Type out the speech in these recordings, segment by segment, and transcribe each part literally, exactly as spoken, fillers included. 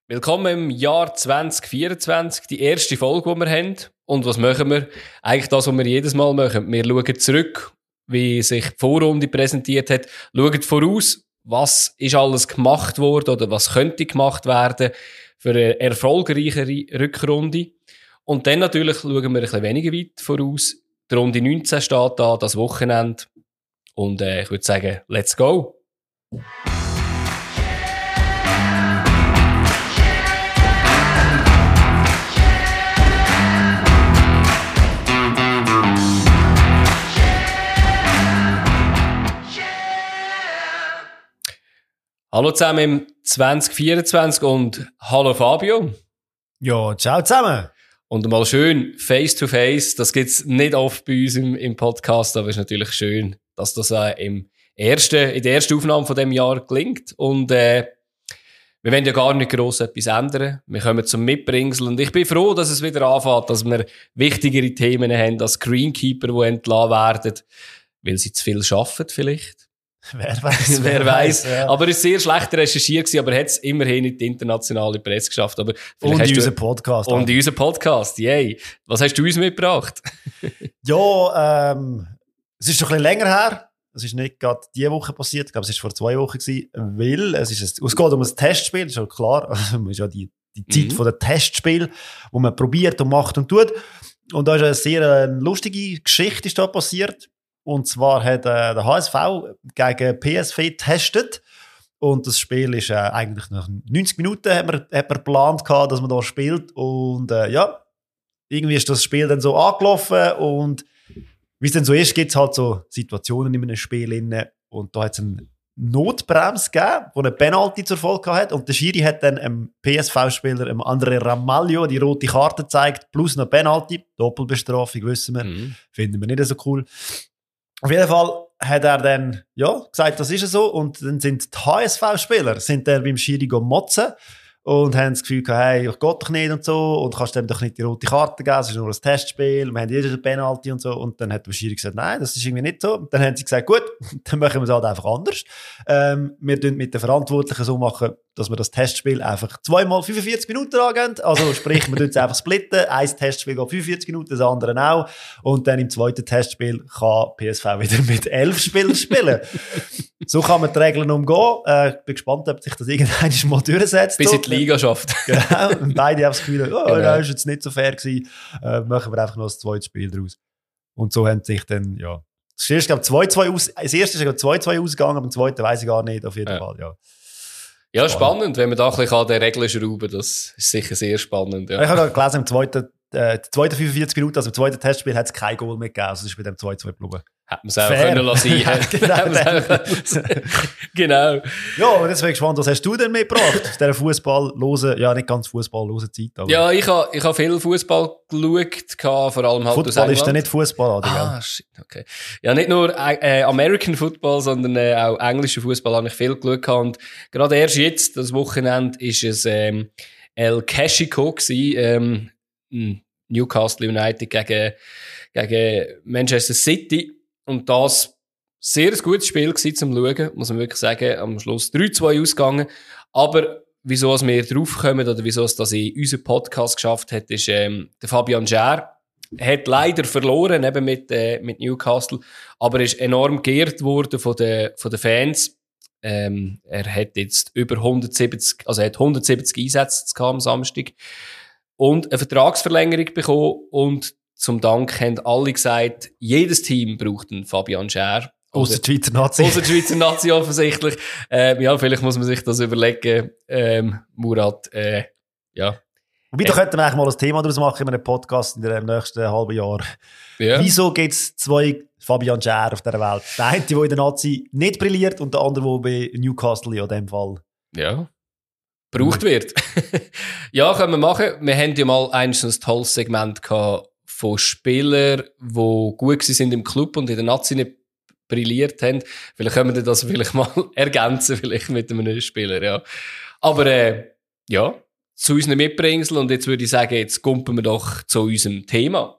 Willkommen im Jahr zwanzig vierundzwanzig, die erste Folge, die wir haben. Und was machen wir? Eigentlich das, was wir jedes Mal machen. Wir schauen zurück, wie sich die Vorrunde präsentiert hat, schauen voraus, was ist alles gemacht worden oder was könnte gemacht werden für eine erfolgreichere Rückrunde. Und dann natürlich schauen wir ein bisschen weniger weit voraus. Die Runde neunzehn steht da, das Wochenende. Und äh, ich würde sagen, let's go! Hallo zusammen im zwanzig vierundzwanzig und hallo Fabio. Ja, ciao zusammen. Und mal schön face to face. Das gibt's nicht oft bei uns im, im Podcast, aber es ist natürlich schön, dass das äh, im ersten, in der ersten Aufnahme von dem Jahr gelingt. Und äh, wir wollen ja gar nicht gross etwas ändern. Wir kommen zum Mitbringsel und ich bin froh, dass es wieder anfängt, dass wir wichtigere Themen haben als Greenkeeper, die entlassen werden, weil sie zu viel arbeiten vielleicht. Wer weiß. Wer weiß. Ja. Aber es war sehr schlecht recherchiert, aber er hat es immerhin in die internationale Presse geschafft. Aber und in unseren Podcast. Und in unseren Podcast, yay. Was hast du uns mitgebracht? ja, ähm, es ist schon ein bisschen länger her. Es ist nicht gerade diese Woche passiert. Ich glaube, es war vor zwei Wochen gewesen, weil es, ist ein, es geht um ein Testspiel, das ist ja klar. Also, es ist ja die, die Zeit mhm. von der Testspiel, wo man probiert und macht und tut. Und da ist eine sehr äh, lustige Geschichte ist da passiert. Und zwar hat äh, der H S V gegen P S V getestet. Und das Spiel ist äh, eigentlich nach neunzig Minuten hat man, hat man geplant gehabt, dass man da spielt. Und äh, ja, irgendwie ist das Spiel dann so angelaufen. Und wie es dann so ist, gibt es halt so Situationen in einem Spiel inne. Und da hat es eine Notbremse gegeben, die eine Penalty zur Folge hat. Und der Schiri hat dann einem P S V-Spieler, einem André Ramalho, die rote Karte gezeigt, plus eine Penalty. Doppelbestrafung, wissen wir. Mhm. Finden wir nicht so cool. Auf jeden Fall hat er dann, ja, gesagt, das ist so. Und dann sind die H S V-Spieler, sind dann beim Schiri motzen und haben das Gefühl gehabt, hey, ich geht doch nicht und so. Und kannst dem doch nicht die rote Karte geben, es ist nur ein Testspiel. Wir haben jeder eine Penalty und so. Und dann hat der Schiri gesagt, nein, das ist irgendwie nicht so. Und dann haben sie gesagt, gut, dann machen wir es halt einfach anders. Ähm, wir tun mit den Verantwortlichen so machen, dass wir das Testspiel einfach zweimal fünfundvierzig Minuten angehen. Also sprich, wir tun es einfach splitten. Ein Testspiel geht fünfundvierzig Minuten, das andere auch. Und dann im zweiten Testspiel kann P S V wieder mit elf Spielern spielen. So kann man die Regeln umgehen. Äh, ich bin gespannt, ob sich das irgendwann mal durchsetzt. Bis in die Liga schafft. Genau. Und beide haben das Gefühl, oh, genau. Das ist jetzt nicht so fair gewesen. Äh, machen wir einfach noch das zweite Spiel draus. Und so haben sich dann, ja. Das erste, glaube zwei zwei aus, das erste ist zwei zwei ausgegangen, aber im zweiten weiss ich gar nicht, auf jeden ja. Fall, ja. Ja, spannend. spannend, wenn man da ein bisschen an den Regeln schrauben, das ist sicher sehr spannend. Ja. Ich habe gelesen, im zweiten, äh, die zweiten fünfundvierzig Minuten, also im zweiten Testspiel, hat es kein Goal mehr gegeben, also es ist bei dem zwei zwei geblieben. Hätte man es auch Fair. können lassen. genau. genau. Ja, und jetzt bin ich gespannt, was hast du denn mitgebracht? Aus dieser Fußball-losen, ja, nicht ganz Fußball-losen Zeit. Aber ja, ich habe ich ha viel Fußball geschaut, vor allem halt Football ist ja nicht Fußball, oder? Ah, shit, okay. Ja, nicht nur äh, American Football, sondern äh, auch englischen Fußball habe ich viel geschaut. Und gerade erst jetzt, das Wochenende, ist es ähm, El Clasico gewesen, ähm, Newcastle United gegen, gegen Manchester City. Und das sehr ein gutes Spiel gewesen zum Schauen, muss man wirklich sagen. Am Schluss drei zwei ausgegangen. Aber wieso es wir draufkommen oder wieso es das in unserem Podcast geschafft hat, ist ähm, der Fabian Schär. Hat leider verloren, eben mit, äh, mit Newcastle, aber ist enorm geehrt worden von den, von den Fans. Ähm, er hat jetzt über hundertsiebzig, also er hat hundertsiebzig Einsätze am Samstag und eine Vertragsverlängerung bekommen und zum Dank haben alle gesagt, jedes Team braucht einen Fabian Schär. Ausser die Schweizer Nazi. Ausser die Schweizer Nazi offensichtlich. Ähm, ja, vielleicht muss man sich das überlegen. Ähm, Murat, äh, ja. Wobei, da könnten wir eigentlich mal ein Thema daraus machen in einem Podcast in dem nächsten halben Jahr. Ja. Wieso gibt es zwei Fabian Schär auf dieser Welt? Der eine, der in der Nazi nicht brilliert und der andere, der bei Newcastle in dem Fall. Ja. Gebraucht wird. Ja, können wir machen. Wir haben ja mal ein tolles Segment gehabt von Spielern, die gut sind im Club und in der Nazi nicht brilliert haben. Vielleicht können wir das vielleicht mal ergänzen, vielleicht mit einem Spieler, ja. Aber, äh, ja, zu unseren Mitbringsel und jetzt würde ich sagen, jetzt kumpen wir doch zu unserem Thema.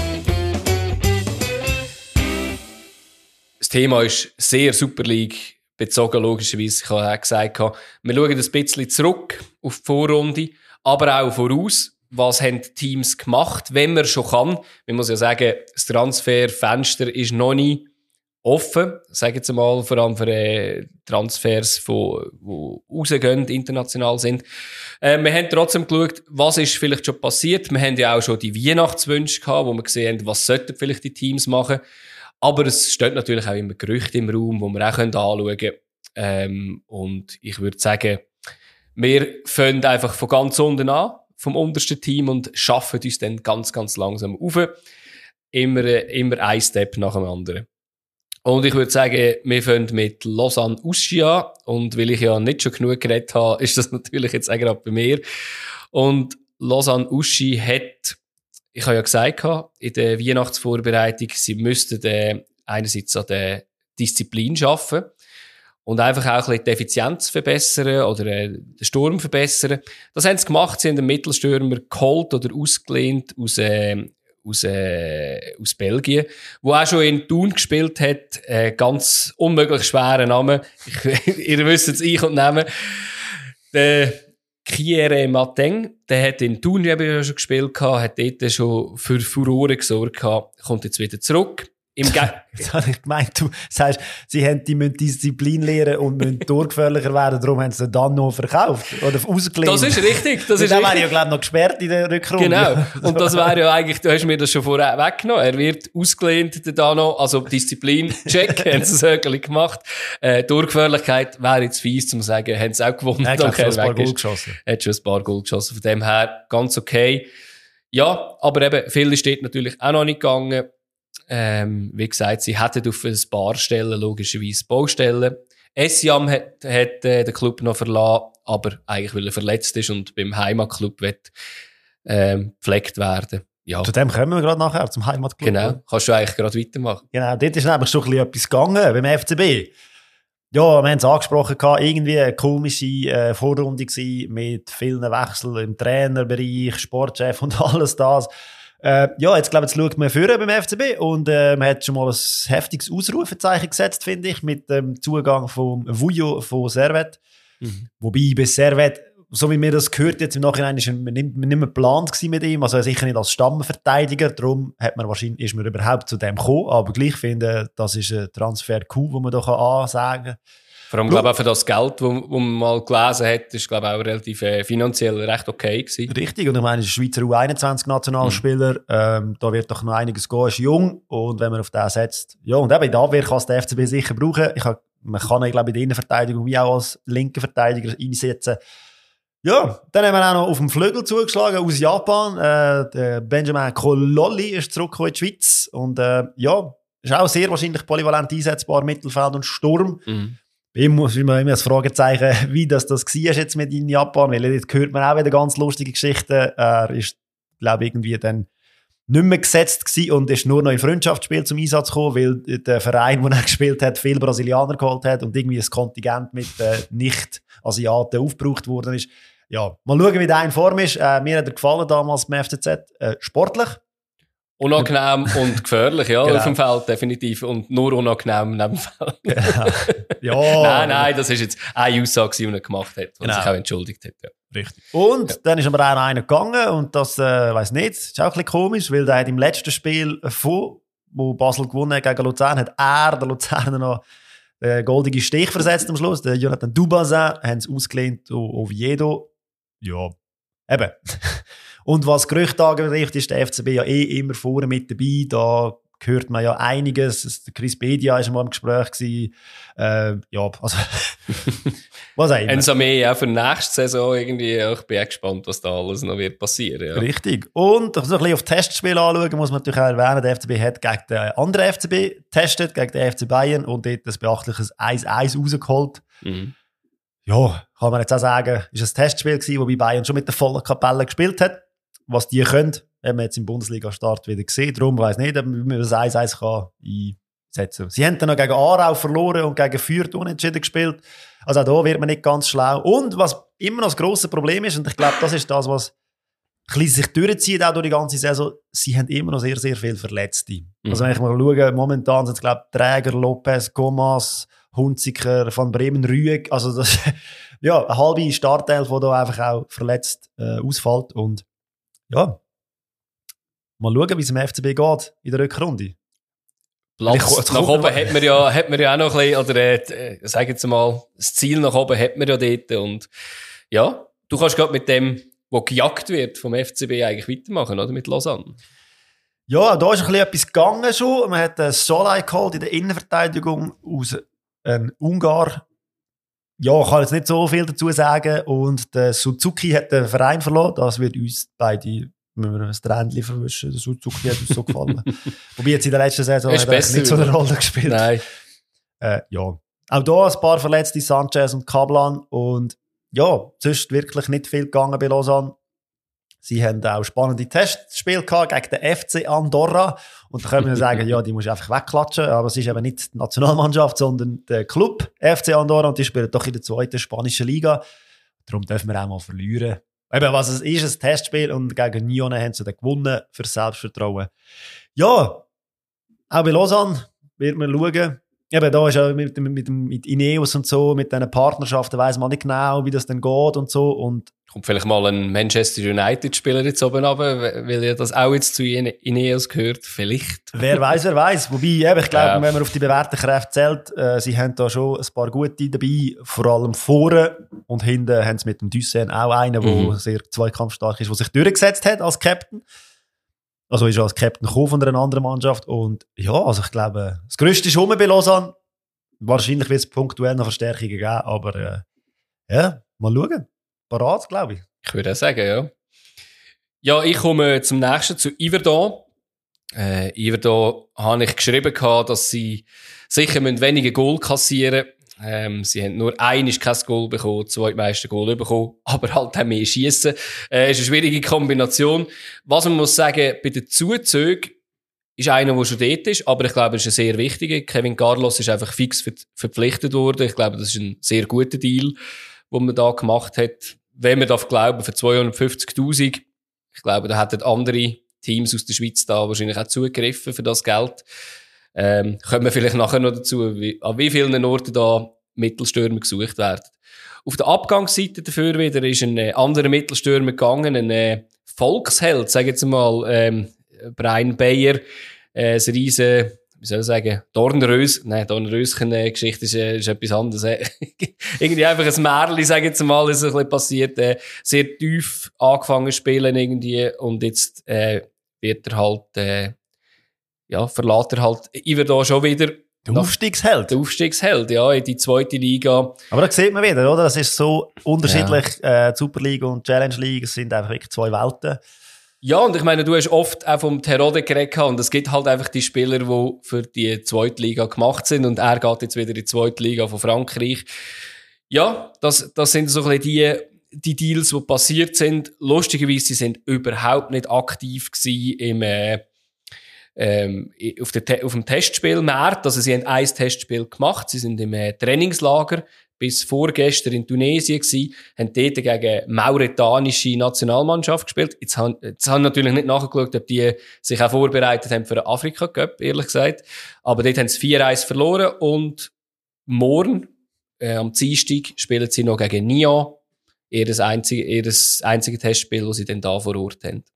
Das Thema ist sehr Super League bezogen logischerweise. Ich habe auch gesagt, wir schauen ein bisschen zurück auf die Vorrunde, aber auch voraus. Was haben die Teams gemacht, wenn man schon kann? Man muss ja sagen, das Transferfenster ist noch nicht offen. Sagen jetzt mal, vor allem für äh, Transfers, von, die rausgehen, international sind. Äh, wir haben trotzdem geschaut, was ist vielleicht schon passiert. Wir haben ja auch schon die Weihnachtswünsche gehabt, wo wir gesehen haben, was sollten vielleicht die Teams machen. Aber es steht natürlich auch immer Gerüchte im Raum, die wir auch anschauen können. Ähm, und ich würde sagen, wir fangen einfach von ganz unten an, vom untersten Team, und schaffen uns dann ganz, ganz langsam rauf. Immer, immer ein Step nach dem anderen. Und ich würde sagen, wir fangen mit Lausanne Uschi an. Und weil ich ja nicht schon genug geredet habe, ist das natürlich jetzt auch gerade bei mir. Und Lausanne Uschi hat, ich habe ja gesagt, in der Weihnachtsvorbereitung, sie müssten äh, einerseits an der Disziplin arbeiten und einfach auch ein bisschen die Effizienz verbessern oder äh, den Sturm verbessern. Das haben sie gemacht. Sie haben den Mittelstürmer geholt oder ausgelehnt aus, äh, aus, äh, aus Belgien, wo auch schon in Thun gespielt hat. Äh, ganz unmöglich schwerer Name. Ich, ihr wisst es, ich und Namen. Der Kiere Mateng, der hat in Thun ja schon gespielt gehabt, hat dort schon für Furore gesorgt gehabt, kommt jetzt wieder zurück. Im Ge- Jetzt habe ich gemeint, du sagst, sie haben die müssen Disziplin lernen und müssen torgefährlicher werden, darum haben sie dann noch verkauft oder ausgelehnt. Das ist richtig. Das ist dann wäre ja, glaube ich, noch gesperrt in der Rückrunde. Genau. Und das wäre ja eigentlich, du hast mir das schon vorher weggenommen. Er wird ausgelehnt, der Dano. Also Disziplin, check, haben sie es wirklich gemacht. Äh, Torgefährlichkeit wäre jetzt fies, zum sagen, haben sie auch gewonnen. Er hat, glaube ich, schon ein paar Goal geschossen. Er hat schon ein paar Goal geschossen. Von dem her ganz okay. Ja, aber eben, viel steht natürlich auch noch nicht gegangen. Ähm, wie gesagt, sie hätten auf ein paar Stellen logischerweise Baustellen. Essiam hat, hat äh, den Club noch verlassen, aber eigentlich, weil er verletzt ist und beim Heimatclub wird ähm, gepflegt werden. Ja. Zu dem kommen wir gerade nachher, zum Heimatclub. Genau, kannst du eigentlich gerade weitermachen. Genau, dort ist nämlich schon ein bisschen etwas gegangen beim F C B. Ja, wir haben es angesprochen, irgendwie eine komische äh, Vorrunde gewesen, mit vielen Wechseln im Trainerbereich, Sportchef und alles das. Äh, ja, jetzt glaube ich, jetzt schaut man führen beim F C B und äh, man hat schon mal ein heftiges Ausrufezeichen gesetzt, finde ich, mit dem Zugang vom Vujo von Servette. Mhm. Wobei bei Servette, so wie mir das gehört jetzt im Nachhinein, ist man nicht, nicht mehr geplant gewesen mit ihm, also sicher nicht als Stammverteidiger, darum hat man wahrscheinlich, ist man überhaupt zu dem gekommen, aber gleich finde, das ist ein Transfer-Coup, den man da ansagen kann. Vor allem, glaube ich, auch für das Geld, das man mal gelesen hat, ist, glaube ich, auch relativ äh, finanziell recht okay gewesen. Richtig, und ich meine, er ist ein Schweizer U einundzwanzig-Nationalspieler, mhm. ähm, da wird doch noch einiges gehen, er ist jung, und wenn man auf den setzt, ja, und eben in der Abwehr kann es der F C B sicher brauchen. Ich hab, man kann ihn, glaube ich, in der Innenverteidigung wie auch als linker Verteidiger einsetzen. Ja, dann haben wir auch noch auf dem Flügel zugeschlagen aus Japan. Äh, der Benjamin Kololli ist zurückgekommen in die Schweiz, und äh, ja, ist auch sehr wahrscheinlich polyvalent einsetzbar, Mittelfeld und Sturm. Mhm. Bei ihm muss man immer das Fragezeichen, wie das, das war jetzt mit in Japan, weil jetzt hört man auch wieder ganz lustige Geschichten. Er ist, glaube ich, irgendwie dann nicht mehr gesetzt gewesen und ist nur noch in Freundschaftsspiel zum Einsatz gekommen, weil der Verein, wo er gespielt hat, viele Brasilianer geholt hat und irgendwie ein Kontingent mit äh, Nicht-Asiaten aufgebraucht worden ist. Ja, mal schauen, wie der in Form ist. Äh, mir hat er gefallen damals beim F C Z. Äh, sportlich. Unangenehm und gefährlich, ja, genau. Auf dem Feld definitiv. Und nur unangenehm neben dem Feld. Ja. Ja. Nein, nein, das ist jetzt eine Aussage, die er gemacht hat, und genau. sich auch entschuldigt hat. Ja. Richtig. Und ja. dann ist aber auch einer gegangen, und das, äh, weiss nicht, ist auch ein bisschen komisch, weil der hat im letzten Spiel von, wo Basel gewonnen hat gegen Luzern, hat er, der Luzerner, noch den goldigen Stich versetzt am Schluss. Der Jonathan Dubazin haben es ausgelehnt auf Oviedo. Ja, eben. Und was Gerüchte angeht, ist der F C B ja eh immer vorne mit dabei. Da hört man ja einiges. Der Chris Bedia war mal im Gespräch gewesen. Äh, ja, also, was auch immer. Enzo May auch für nächste Saison irgendwie. Ich bin auch gespannt, was da alles noch wird passieren. Ja. Richtig. Und so ein bisschen auf Testspiel anschauen, muss man natürlich auch erwähnen. Der F C B hat gegen den anderen F C B getestet, gegen den F C Bayern, und dort ein beachtliches eins eins rausgeholt. Mhm. Ja, kann man jetzt auch sagen, ist ein Testspiel gewesen, wobei Bayern schon mit der vollen Kapelle gespielt hat. Was die können, haben wir jetzt im Bundesliga-Start wieder gesehen. Darum weiss nicht, ob man das eins eins einsetzen kann. Sie haben dann noch gegen Aarau verloren und gegen Fürth unentschieden gespielt. Also auch da wird man nicht ganz schlau. Und was immer noch das grosse Problem ist, und ich glaube, das ist das, was ein bisschen sich durchzieht, auch durch die ganze Saison, sie haben immer noch sehr, sehr viele Verletzte. Mhm. Also wenn ich mal schaue, momentan sind es, glaube ich, Träger, Lopez, Comas, Hunziker, Van Bremen, Rüegg. Also das, ja, ein halber Startteil, der da einfach auch verletzt äh, ausfällt. Und ja, mal schauen, wie es im F C B geht in der Rückrunde. Platz ich, nach oben hat man, ja, hat man ja auch noch ein bisschen, oder äh, sag jetzt mal, das Ziel nach oben hat man ja dort. Und ja, du kannst gerade mit dem, wo gejagt wird vom F C B, eigentlich weitermachen, oder? Mit Lausanne. Ja, da ist ein bisschen etwas gegangen schon. Man hat einen Solai geholt in der Innenverteidigung aus einem Ungar. Ja, ich kann jetzt nicht so viel dazu sagen. Und der Suzuki hat den Verein verloren. Das wird uns beide, wenn wir ein Tränchen verwischen, der Suzuki hat uns so gefallen. Wobei jetzt in der letzten Saison hat er nicht so eine Rolle gespielt. Nein. Äh, ja. Auch da ein paar Verletzte, Sanchez und Kablan. Und ja, sonst wirklich nicht viel gegangen bei Lausanne. Sie haben auch spannende Testspiele gehabt gegen den F C Andorra. Und da können wir sagen, ja, die muss ich einfach wegklatschen. Aber es ist eben nicht die Nationalmannschaft, sondern der Club F C Andorra. Und die spielen doch in der zweiten spanischen Liga. Darum dürfen wir auch mal verlieren. Eben, was es ist, ein Testspiel. Und gegen Nyon haben sie dann gewonnen für Selbstvertrauen. Ja, auch bei Lausanne wird man schauen. Eben, da ist ja mit, mit, mit Ineos und so, mit diesen Partnerschaften weiss man nicht genau, wie das dann geht und so. Und kommt vielleicht mal ein Manchester United-Spieler jetzt oben runter, weil ja das auch jetzt zu Ineos gehört. Vielleicht. Wer weiß, wer weiß. Wobei, eben, ich glaube, ja. wenn man auf die bewährten Kräfte zählt, äh, sie haben da schon ein paar gute dabei, vor allem vorne. Und hinten haben sie mit dem Dussen auch einen, der mhm. sehr zweikampfstark ist, der sich durchgesetzt hat als Captain. Also ist er als Captain gekommen von einer anderen Mannschaft. Und ja, also ich glaube, das Größte ist rum bei Lausanne. Wahrscheinlich wird es punktuell noch Verstärkungen geben, aber äh, ja, mal schauen. Parat, glaube ich. Ich würde auch sagen, ja. Ja, ich komme zum nächsten, zu Yverdon. Äh, Yverdon habe ich geschrieben, dass sie sicher weniger Goal kassieren müssen. Ähm, sie haben nur einiges kein Goal bekommen, zweitmeisten Goal bekommen, aber halt auch mehr schiessen. Äh, ist eine schwierige Kombination. Was man muss sagen, bei den Zuzügen ist einer, der schon dort ist, aber ich glaube, es ist ein sehr wichtiger. Kevin Carlos ist einfach fix ver- verpflichtet worden. Ich glaube, das ist ein sehr guter Deal, den man da gemacht hat. Wenn man darf glauben, für zweihundertfünfzigtausend. Ich glaube, da hätten andere Teams aus der Schweiz da wahrscheinlich auch zugegriffen für das Geld. Ähm, kommen wir vielleicht nachher noch dazu, wie, an wie vielen Orten da Mittelstürmer gesucht werden. Auf der Abgangsseite dafür wieder ist ein äh, anderer Mittelstürmer gegangen, ein äh, Volksheld, sag jetzt mal, ähm, Brian Bayer, äh, ein riesen, wie soll ich sagen, Dornrös, nein, Dornröschen-Geschichte ist, äh, ist etwas anderes. Äh. Irgendwie einfach ein Märchen, sag jetzt mal, ist ein bisschen passiert, äh, sehr tief angefangen zu spielen irgendwie und jetzt äh, wird er halt, äh, ja, verlässt er halt, ich werde da schon wieder der Aufstiegsheld. Der Aufstiegsheld, ja, in die zweite Liga. Aber da sieht man wieder, oder? Das ist so unterschiedlich, ja. äh, die Superliga und die Challenge League, es sind einfach wirklich zwei Welten. Ja, und ich meine, du hast oft auch vom Terodde geredet und es gibt halt einfach die Spieler, die für die zweite Liga gemacht sind und er geht jetzt wieder in die zweite Liga von Frankreich. Ja, das, das sind so ein bisschen die, die Deals, die passiert sind. Lustigerweise, sie sind überhaupt nicht aktiv gewesen im, äh, Ähm, auf, der, auf dem Testspielmarkt. Also sie haben ein Testspiel gemacht, sie sind im äh, Trainingslager bis vorgestern in Tunesien gewesen, haben dort gegen mauretanische Nationalmannschaft gespielt. Jetzt haben, jetzt haben natürlich nicht nachgeschaut, ob die sich auch vorbereitet haben für den Afrika-Cup, ehrlich gesagt. Aber dort haben sie vier eins verloren und morgen, äh, am Dienstag, spielen sie noch gegen Nyon, ihr einzige, ihr einzige Testspiel, das sie dann da vor Ort haben.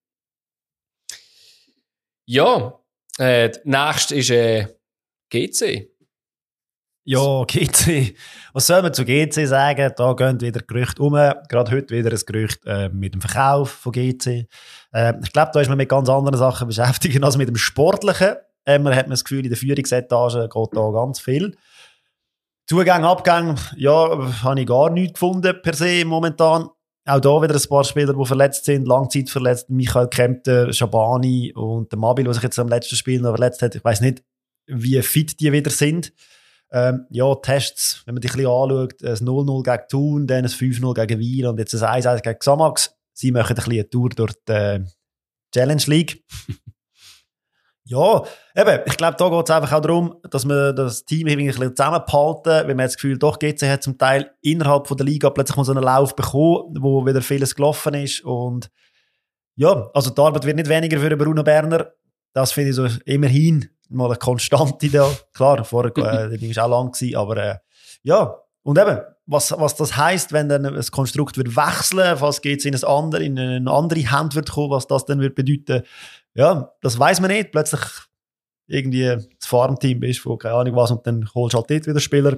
Ja, Äh, nächst ist äh, G C. Ja, G C. Was soll man zu G C sagen? Da gehen wieder Gerüchte um. Gerade heute wieder ein Gerücht äh, mit dem Verkauf von G C. Äh, ich glaube, da ist man mit ganz anderen Sachen beschäftigt als mit dem Sportlichen. Äh, man hat man das Gefühl, in der Führungsetage geht da ganz viel. Zugänge, Abgänge, ja, habe ich gar nichts gefunden per se momentan. Auch da wieder ein paar Spieler, die verletzt sind, langzeitverletzt. Michael Kempter, Schabani und der Mabil, der sich jetzt am letzten Spiel noch verletzt hat. Ich weiss nicht, wie fit die wieder sind. Ähm, ja, Tests, wenn man die ein bisschen anschaut, ein null null gegen Thun, dann ein fünf null gegen Wiel und jetzt ein eins eins gegen Xamax. Sie machen ein bisschen eine Tour durch die äh, Challenge League. Ja, eben, ich glaube, da geht es einfach auch darum, dass man das Team irgendwie ein bisschen zusammenhalten, weil man das Gefühl, doch, G C hat zum Teil innerhalb von der Liga plötzlich mal so einen Lauf bekommen, wo wieder vieles gelaufen ist und ja, also die Arbeit wird nicht weniger für Bruno Berner, das finde ich so immerhin mal eine Konstante da, klar, vorher äh, war es auch lang gewesen, aber äh, Ja, und eben, was, was das heisst, wenn dann ein Konstrukt wird wechseln, falls es in, ein andere, in eine andere Hand wird kommen, was das dann wird bedeuten, ja, das weiss man nicht. Plötzlich irgendwie das Farmteam bist von keine Ahnung was und dann holst du halt dort wieder Spieler.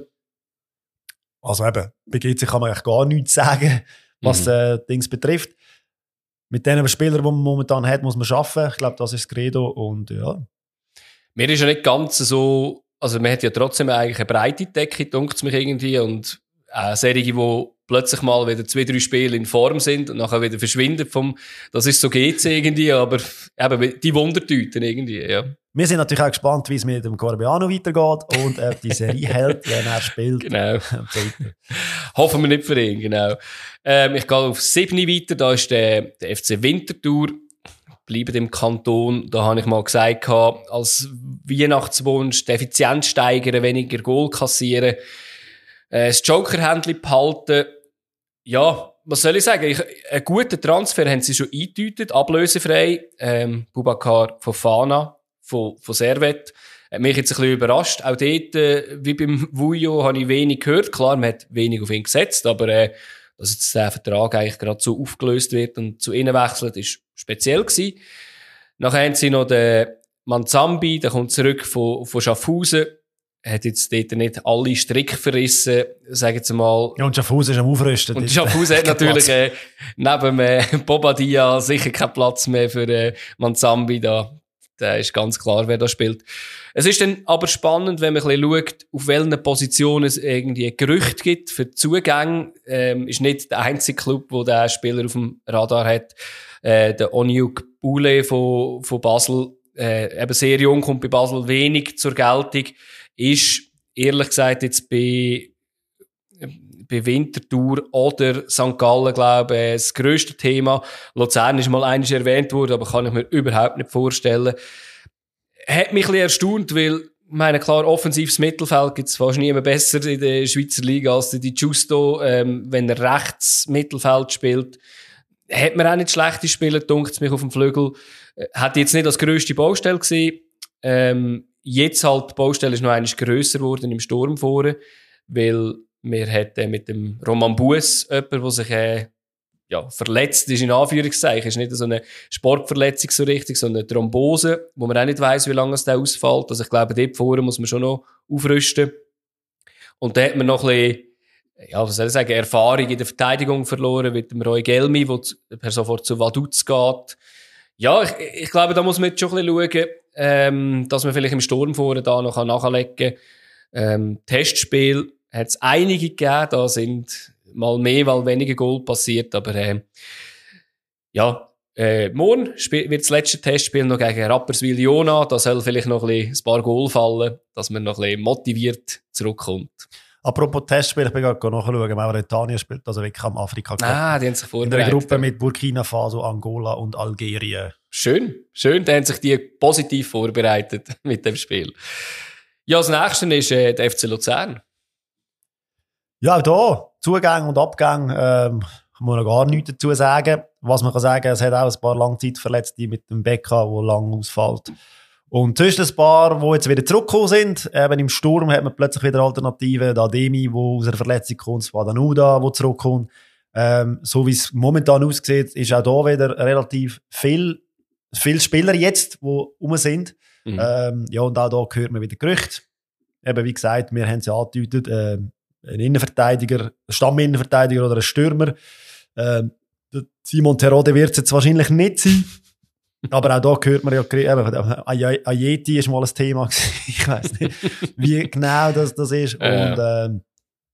Also eben, bei G C kann man eigentlich gar nichts sagen, was mhm. äh, Dings betrifft. Mit den Spielern, die man momentan hat, muss man arbeiten. Ich glaube, das ist das Credo und ja. Mir ist ja nicht ganz so, also man hat ja trotzdem eigentlich eine breite Decke, denkt es mich irgendwie, und eine Serie, die plötzlich mal wieder zwei, drei Spiele in Form sind und nachher wieder verschwinden vom, das ist so G C irgendwie, aber eben die Wundertüten irgendwie, ja. Wir sind natürlich auch gespannt, wie es mit dem Corbeano weitergeht und ob die Serie hält, wenn er spielt. Genau. Hoffen wir nicht für ihn, genau. Ähm, ich gehe auf sieben weiter, da ist der, der F C Winterthur. Bleiben im Kanton, da habe ich mal gesagt, als Weihnachtswunsch die Effizienz steigern, weniger Goal kassieren, äh, das Joker-Händchen behalten. Ja, was soll ich sagen? Ich, einen guten Transfer haben sie schon eingedeutet, ablösefrei. Ähm, Boubacar Fofana von, von Servette. Hat mich jetzt ein bisschen überrascht. Auch dort, äh, wie beim Vujo, habe ich wenig gehört. Klar, man hat wenig auf ihn gesetzt, aber äh, dass jetzt der Vertrag eigentlich gerade so aufgelöst wird und zu ihnen wechselt, ist speziell gewesen. Nachher haben sie noch den Manzambi, der kommt zurück von, von Schaffhausen. Hat jetzt dort nicht alle Stricke verrissen, sagen wir mal. Ja, und Schaffhausen ist am Aufrüsten. Und Schaffhausen hat natürlich äh, neben äh, Bobadilla sicher keinen Platz mehr für äh, Manzambi da. Da ist ganz klar, wer da spielt. Es ist dann aber spannend, wenn man ein bisschen schaut, auf welchen Positionen es irgendwie ein Gerücht gibt für Zugänge. Ähm, ist nicht der einzige Club, der diesen Spieler auf dem Radar hat. Äh, der Onyuk Boule von, von Basel, äh, eben sehr jung, kommt bei Basel wenig zur Geltung. Ist, ehrlich gesagt, jetzt bei, bei Winterthur oder Sankt Gallen, glaube ich, das grösste Thema. Luzern ist mal einiges erwähnt worden, aber kann ich mir überhaupt nicht vorstellen. Hat mich ein bisschen erstaunt, weil, ich meine, klar, offensives Mittelfeld gibt es fast niemand besser in der Schweizer Liga als der Di Giusto. Ähm, wenn er rechts Mittelfeld spielt, hat man auch nicht schlechte Spieler, dunkt es mich auf dem Flügel. Hat jetzt nicht als grösste Baustelle gesehen. Ähm, jetzt halt, die Baustelle ist noch einmal grösser geworden im Sturm vorne, weil wir hatten mit dem Roman Buess jemanden, der sich äh, ja, verletzt ist, in Anführungszeichen. Es ist nicht so eine Sportverletzung so richtig, sondern eine Thrombose, wo man auch nicht weiss, wie lange es da ausfällt. Also ich glaube, dort vorne muss man schon noch aufrüsten. Und da hat man noch ein bisschen, ja, was soll ich sagen, Erfahrung in der Verteidigung verloren mit dem Roy Gelmi, der per sofort zu Vaduz geht. Ja, ich, ich glaube, da muss man jetzt schon ein bisschen schauen, ähm, dass man vielleicht im Sturm vorne da noch nachlegen kann. Ähm, Testspiel hat es einige gegeben, da sind mal mehr, mal weniger Goal passiert, aber äh, ja, äh, morgen wird das letzte Testspiel noch gegen Rapperswil-Jona, da soll vielleicht noch ein, bisschen ein paar Goal fallen, dass man noch ein bisschen motiviert zurückkommt. Apropos Testspiel, ich bin gerade nachschauen, Mauretanien spielt also wirklich am Afrika Cup. Ah, die haben sich vorbereitet. In der Gruppe mit Burkina Faso, Angola und Algerien. Schön, schön, da haben sich die positiv vorbereitet mit dem Spiel. Ja, das nächste ist äh, der F C Luzern. Ja, auch da, Zugänge und Abgänge, ähm, kann man noch gar nichts dazu sagen. Was man kann sagen, es hat auch ein paar Langzeitverletzte mit dem Becca, der lang ausfällt. Und zwischen ein paar, die jetzt wieder zurückgekommen sind, eben im Sturm hat man plötzlich wieder Alternativen. Der Ademi, der aus einer Verletzung kommt, Svadanuda, der zurückkommt. Ähm, so wie es momentan aussieht, ist auch da wieder relativ viel, viele Spieler jetzt, die rum sind. Mhm. Ähm, ja, und auch da hört man wieder Gerüchte. Eben, wie gesagt, wir haben es ja angedeutet, äh, ein Innenverteidiger, ein Stamminnenverteidiger oder ein Stürmer. Ähm, Simon Terodde wird es jetzt wahrscheinlich nicht sein. Aber auch da hört man ja, eben, Ayeti ist mal ein Thema gewesen. Ich weiss nicht, wie genau das, das ist. Und, ähm,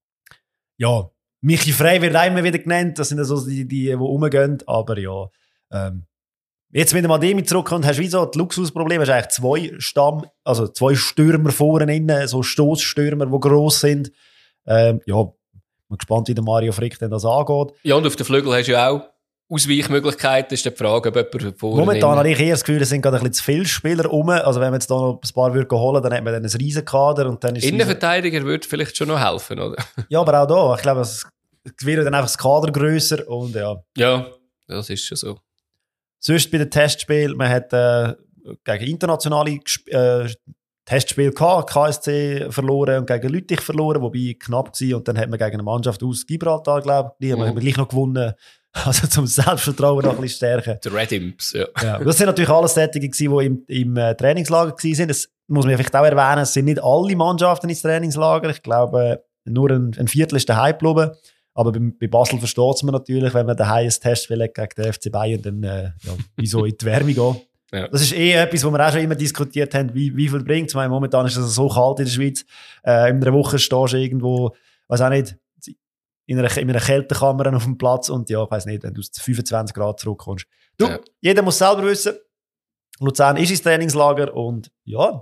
ja, Michi Frey wird auch immer wieder genannt. Das sind also die, die, die rumgehen. Aber ja, ähm, jetzt, wenn du mal dem zurückkommst, hast du wie so das Luxusproblem. Hast eigentlich zwei Stamm, also zwei Stürmer vorne innen, so Stoßstürmer, die gross sind. Ähm, ja, ich bin gespannt, wie der Mario Frick denn das angeht. Ja, und auf den Flügel hast du ja auch Ausweichmöglichkeiten. Ist die Frage, ob jemand vorne... Momentan habe ich eher das Gefühl, es sind gerade ein bisschen zu viele Spieler rum. Also wenn man jetzt da noch ein paar würde holen, dann hat man dann ein riesen Kader. Und dann ist Innenverteidiger würde vielleicht schon noch helfen, oder? Ja, aber auch da. Ich glaube, es wird dann einfach das Kader grösser und ja. Ja, das ist schon so. Sonst bei den Testspielen, man hat äh, gegen internationale äh, Testspiel gehabt, K S C verloren und gegen Lüttich verloren, wobei knapp war. Und dann hat man gegen eine Mannschaft aus Gibraltar, glaube ich, die haben wir gleich noch gewonnen. Also zum Selbstvertrauen noch ein bisschen stärken. Die Red Imps, ja. ja. Das sind natürlich alles Sättige, die im, im äh, Trainingslager waren. Das muss man vielleicht auch erwähnen, es sind nicht alle Mannschaften ins Trainingslager. Ich glaube, nur ein, ein Viertel ist daheim geblieben. Aber bei, bei Basel versteht es man natürlich, wenn man daheim ein Testspiel hat gegen den F C Bayern, dann äh, ja, wieso in die Wärme gehen. Ja. Das ist eh etwas, wo wir auch schon immer diskutiert haben, wie, wie viel bringt es. Momentan ist es so kalt in der Schweiz. Äh, in einer Woche stehst du irgendwo, weiß auch nicht, in einer, in einer Kältekammer auf dem Platz und ja, ich weiss nicht, wenn du zu fünfundzwanzig Grad zurückkommst. Du, ja. Jeder muss selber wissen, Luzern ist ins Trainingslager und ja,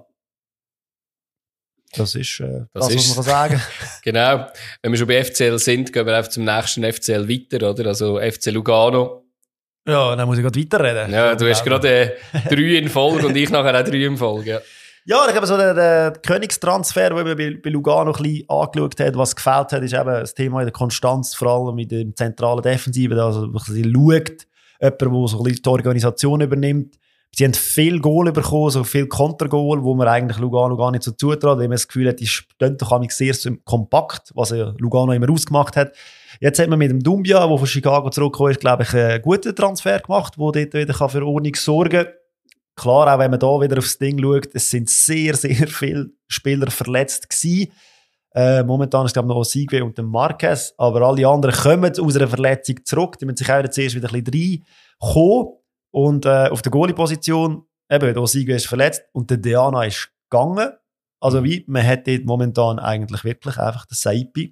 das ist äh, das, das ist, was man sagen kann. Genau. Wenn wir schon bei F C L sind, gehen wir einfach zum nächsten F C L weiter, oder? Also F C Lugano. Ja, dann muss ich gerade weiterreden. Ja, du hast gerade äh, drei in Folge und ich nachher auch drei in Folge, ja. Ja, ich habe so den, den Königstransfer, den man bei, bei Lugano ein bisschen angeschaut hat, was gefällt hat, ist eben das Thema in der Konstanz, vor allem mit dem zentralen Defensiven, also ein bisschen schaut, jemand, der so ein bisschen die Organisation übernimmt. Sie haben viel Goal bekommen, so viel Kontergoal, wo man eigentlich Lugano gar nicht so zutraut, weil man das Gefühl hat, die stehen doch sehr kompakt, was ja Lugano immer ausgemacht hat. Jetzt hat man mit dem Dumbia, der von Chicago zurückgekommen ist, glaube ich, einen guten Transfer gemacht, der dort wieder für Ordnung sorgen kann. Klar, auch wenn man da wieder aufs Ding schaut, es sind sehr, sehr viele Spieler verletzt gewesen. Äh, momentan ist, glaube ich, noch Sigwe und der Marquez, aber alle anderen kommen aus einer Verletzung zurück. Die müssen sich auch wieder zuerst wieder ein bisschen reinkommen. Und äh, auf der Goalie-Position, eben, der Sigwe ist verletzt und der Deana ist gegangen. Also wie, man hat dort momentan eigentlich wirklich einfach den Saipi.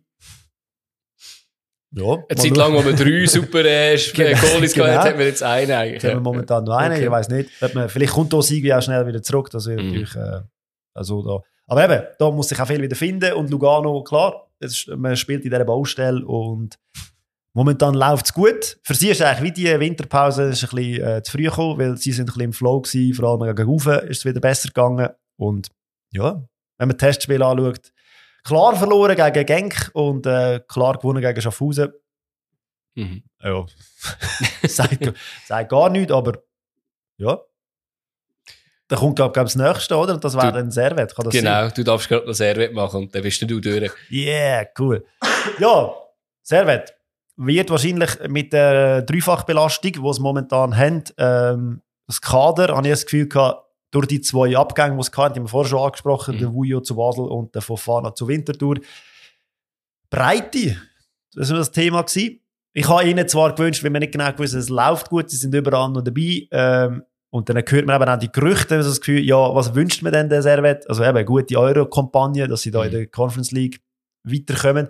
Ja, eine Zeit lang, wo man drei super äh, genau, Goalies genau. gehabt hat, haben wir jetzt einen eigentlich. Jetzt haben wir momentan noch einen, okay. Ich weiss nicht. Ob man, vielleicht kommt der Sigwe auch schnell wieder zurück, das wird mm. natürlich äh, also da. Aber eben, da muss sich auch viel wieder finden und Lugano, klar, ist, man spielt in dieser Baustelle und momentan läuft es gut. Für sie ist eigentlich wie die Winterpause ist ein bisschen äh, zu früh gekommen, weil sie sind ein bisschen im Flow gewesen, vor allem gegen Uwe ist es wieder besser gegangen und ja, wenn man Testspiele anschaut, klar verloren gegen Genk und äh, klar gewonnen gegen Schaffhausen. Mhm. Ja, sagt, sagt gar nichts, aber ja. Da kommt, glaube ich, das Nächste, oder? Und das wäre dann Servet. Kann das genau, sein? Du darfst gerade noch Servet machen und dann bist du durch. Yeah, cool. Ja, Servet wird wahrscheinlich mit der Dreifachbelastung, die sie momentan haben, ähm, das Kader, habe ich das Gefühl gehabt, durch die zwei Abgänge, die es hatten, die haben wir vorher schon angesprochen, mhm. der Vujo zu Basel und der Fofana zu Winterthur. Breite, das war das Thema gewesen. Ich habe ihnen zwar gewünscht, wenn man nicht genau gewusst, es läuft gut, sie sind überall noch dabei. Ähm, und dann hört man eben auch die Gerüchte, also das Gefühl, ja, was wünscht man denn der Servet? Also eben eine gute Euro-Kampagne, dass sie da mhm. in der Conference League weiterkommen.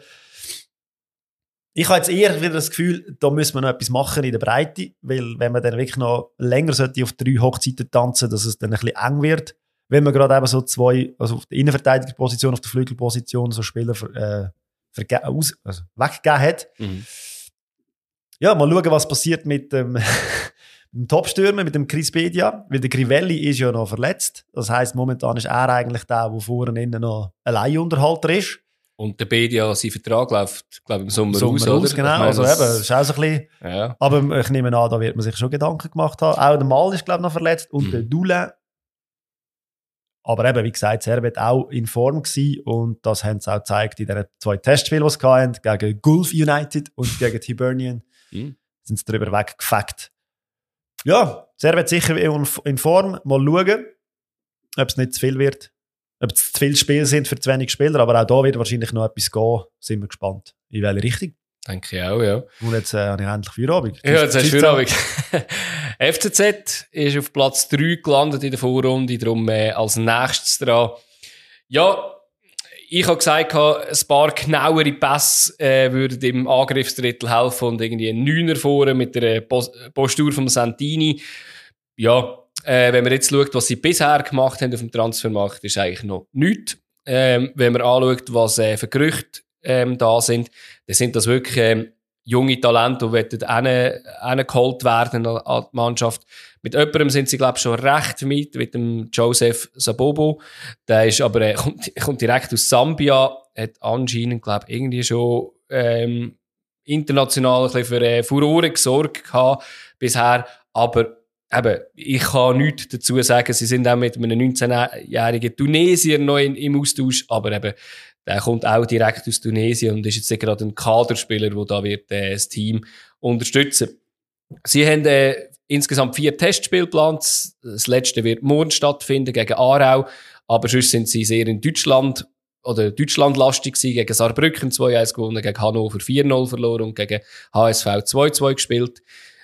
Ich habe jetzt eher wieder das Gefühl, da müssen wir noch etwas machen in der Breite, weil wenn man dann wirklich noch länger sollte auf drei Hochzeiten tanzen, dass es dann ein bisschen eng wird, wenn man gerade eben so zwei, also auf der Innenverteidigungsposition, auf der Flügelposition so Spieler äh, verge- aus, also weggegeben hat. Mhm. Ja, mal schauen, was passiert mit dem, mit dem Topstürmer, mit dem Chris Bedia, weil der Crivelli ist ja noch verletzt. Das heisst, momentan ist er eigentlich der, der vorne innen noch Alleinunterhalter ist. Und der Bedia, sein Vertrag läuft, glaube ich, im Sommer, Sommer aus, aus, oder? genau. Meine, also eben, das ist auch so ein bisschen, ja. Aber ich nehme an, da wird man sich schon Gedanken gemacht haben. Auch der Mal ist, glaube ich, noch verletzt und mhm. der Doulin. Aber eben, wie gesagt, Servet auch in Form gewesen und das haben sie auch gezeigt in den zwei Testspielen, die sie hatten, gegen Gulf United und gegen Hibernian. Mhm. Sind sie darüber weggefackt. Ja, Servet sicher in Form. Mal schauen, ob es nicht zu viel wird. Ob es zu viele Spiele sind für zu wenig Spieler, aber auch da wird wahrscheinlich noch etwas gehen. Sind wir gespannt. In welche Richtung? Denke ich auch, ja. Und jetzt äh, habe ich endlich Feierabend. Ja, jetzt hast du Feierabend. F C Z ist auf Platz drei gelandet in der Vorrunde, darum äh, als nächstes dran. Ja, ich habe gesagt, ein paar genauere Pässe äh, würden im Angriffsdrittel helfen und irgendwie ein Neuner vorne mit der Postur vom Santini. Ja, Äh, wenn man jetzt schaut, was sie bisher gemacht haben auf dem Transfermarkt, ist eigentlich noch nichts. Ähm, wenn man anschaut, was äh, für Gerüchte ähm, da sind, dann sind das wirklich ähm, junge Talente, die hingeholt werden an die Mannschaft. Mit jemandem sind sie, glaube ich, schon recht weit, mit dem Joseph Sabobo. Der ist aber, äh, kommt, kommt direkt aus Sambia, hat anscheinend, glaube ich, irgendwie schon ähm, international ein bisschen für äh, Furore gesorgt gehabt bisher, aber eben, ich kann nichts dazu sagen. Sie sind auch mit einem neunzehnjährigen Tunesier noch in, im Austausch, aber eben, der kommt auch direkt aus Tunesien und ist jetzt gerade ein Kaderspieler, der da wird, äh, das Team unterstützen. Sie haben äh, insgesamt vier Testspiele geplant. Das letzte wird morgen stattfinden gegen Aarau, aber sonst sind sie sehr in Deutschland oder Deutschlandlastig gewesen, gegen Saarbrücken zwei eins gewonnen, gegen Hannover vier null verloren und gegen H S V zwei zwei gespielt.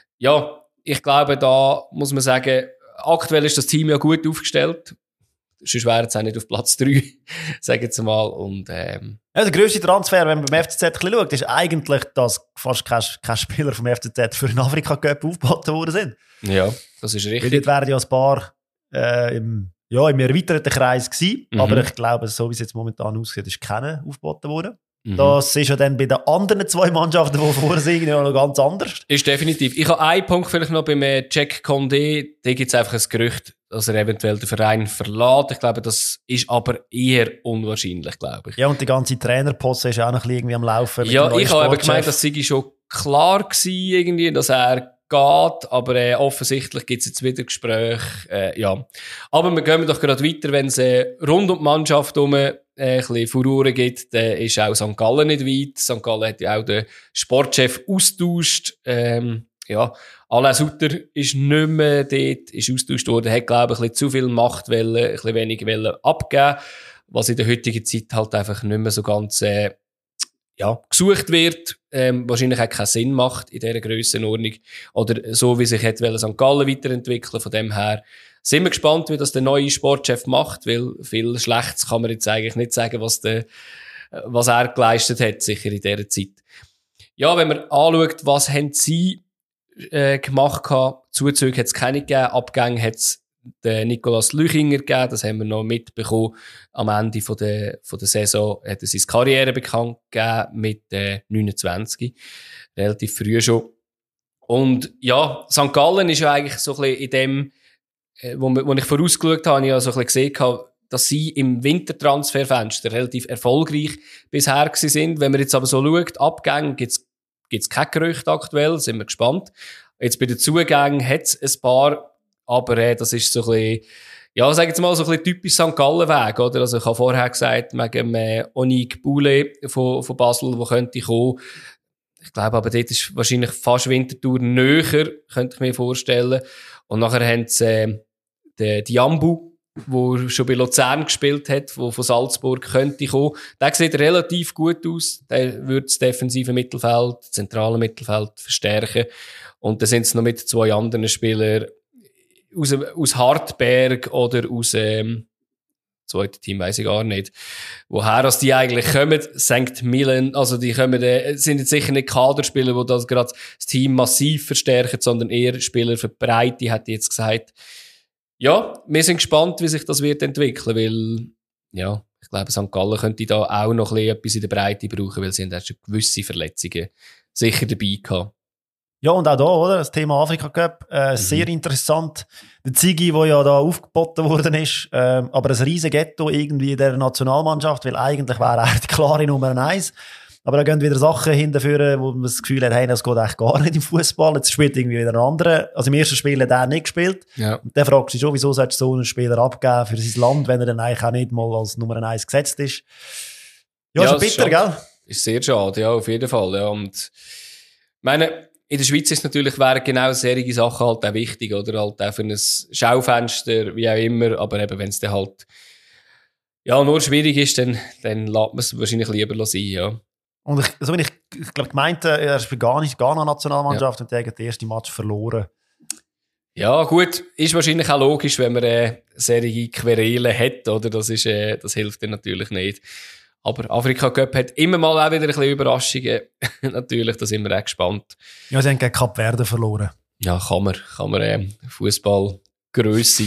Ja, ich glaube, da muss man sagen, aktuell ist das Team ja gut aufgestellt. Sonst wären sie auch nicht auf Platz drei, sagen wir mal. Und, ähm, ja, der grösste Transfer, wenn man beim F C Z ein bisschen schaut, ist eigentlich, dass fast kein, kein Spieler vom F C Z für den Afrika-Cup aufgeboten worden sind. Ja, das ist richtig. Weil dort wären ja ein paar äh, im, ja, im erweiterten Kreis gewesen. Mhm. Aber ich glaube, so wie es jetzt momentan aussieht, ist keiner aufgeboten worden. Mhm. Das ist ja dann bei den anderen zwei Mannschaften, die vorher sind, ja noch ganz anders. Ist definitiv. Ich habe einen Punkt vielleicht noch beim Jack Condé. Da gibt es einfach ein Gerücht, dass er eventuell den Verein verlässt. Ich glaube, das ist aber eher unwahrscheinlich, glaube ich. Ja, und die ganze Trainerposse ist auch noch irgendwie am Laufen. Ja, ich habe eben gemeint, das sei schon klar gewesen, irgendwie, dass er geht, aber äh, offensichtlich gibt es jetzt wieder Gespräche. Äh, ja. Aber wir gehen doch gerade weiter, wenn es äh, rund um die Mannschaft herum äh, ein bisschen Furore gibt, dann ist auch Sankt Gallen nicht weit. Sankt Gallen hat ja auch den Sportchef austauscht. Ähm, ja, Alain Sutter ist nicht mehr dort, ist austauscht worden, hat, glaube ich, ein bisschen zu viel Macht wollen, ein bisschen wenig wollen abgeben, was in der heutigen Zeit halt einfach nicht mehr so ganz äh, ja, gesucht wird, ähm, wahrscheinlich auch keinen Sinn macht in dieser Grössenordnung. Oder so, wie sich hat Sankt Gallen weiterentwickeln. Von dem her sind wir gespannt, wie das der neue Sportchef macht, weil viel Schlechtes kann man jetzt eigentlich nicht sagen, was, der, was er geleistet hat, sicher in dieser Zeit. Ja, wenn man anschaut, was haben sie äh, gemacht haben, Zuzüge hat es keine gegeben, Abgänge hat es den Nikolaus Lüchinger gegeben, das haben wir noch mitbekommen. Am Ende von der, von der Saison hat er seine Karriere bekannt gegeben mit äh, neunundzwanzig. Relativ früh schon. Und ja, Sankt Gallen ist ja eigentlich so ein bisschen in dem, äh, wo, wo ich vorausgeschaut habe, habe ich ja so ein bisschen gesehen, dass sie im Wintertransferfenster relativ erfolgreich bisher gewesen sind. Wenn man jetzt aber so schaut, Abgänge gibt's gibt's kein Gerücht aktuell, sind wir gespannt. Jetzt bei den Zugängen hat's ein paar, aber äh, das ist so ein bisschen, ja, sag jetzt mal, so ein bisschen typisch Sankt Gallen-Weg, oder? Also ich habe vorher gesagt, wegen äh, Onik Boule von, von Basel, wo könnte kommen. Ich glaube aber, dort ist wahrscheinlich fast Winterthur näher, könnte ich mir vorstellen. Und nachher haben sie äh, den Diambu, der schon bei Luzern gespielt hat, der von Salzburg könnte kommen. Der sieht relativ gut aus. Der würde das defensive Mittelfeld, das zentrale Mittelfeld verstärken. Und dann sind es noch mit zwei anderen Spielern aus, aus Hartberg oder aus ähm, zweite Team weiss ich gar nicht. Woher als die eigentlich kommen, Sankt Milan, also die kommen, äh, sind jetzt sicher nicht Kaderspieler, die das gerade das Team massiv verstärken, sondern eher Spieler für die Breite, hat die jetzt gesagt. Ja, wir sind gespannt, wie sich das wird entwickeln, weil, ja, ich glaube, Sankt Gallen könnte da auch noch ein bisschen etwas in der Breite brauchen, weil sie haben schon gewisse Verletzungen sicher dabei gehabt. Ja, und auch da, oder? Das Thema Afrika Cup, äh, mhm. sehr interessant. Der Ziggy, der ja da aufgeboten worden ist, äh, aber ein riesen Ghetto irgendwie in der Nationalmannschaft, weil eigentlich wäre er die klare Nummer eins. Aber da gehen wieder Sachen hinterführen, wo man das Gefühl hat, hey, das geht eigentlich gar nicht im Fußball. Jetzt spielt irgendwie wieder ein anderer. Also im ersten Spiel hat er nicht gespielt. Ja. Und dann fragst du dich schon, wieso sollst du so einen Spieler abgeben für sein Land, wenn er dann eigentlich auch nicht mal als Nummer eins gesetzt ist. Ja, ja, ist bitter, gell? Ist sehr schade, ja, auf jeden Fall. Ja. Und ich meine, in der Schweiz ist natürlich, wären genau solche Sachen halt auch wichtig, oder? Halt auch für ein Schaufenster, wie auch immer. Aber eben, wenn es dann halt, ja, nur schwierig ist, dann, dann lässt man es wahrscheinlich lieber sein, ja. Und ich, so wie ich, ich glaube, gemeint, er ist bei Ghana, Ghana-Nationalmannschaft, ja. Und der hat den ersten Match verloren. Ja, gut, ist wahrscheinlich auch logisch, wenn man äh, solche Querelen hat, oder? Das ist, äh, das hilft dir natürlich nicht. Aber Afrika Cup hat immer mal auch wieder ein bisschen Überraschungen. Natürlich, da sind wir auch gespannt. Ja, sie haben gegen Kap Verde verloren. Ja, kann man, kann man, äh, Fußballgrösse.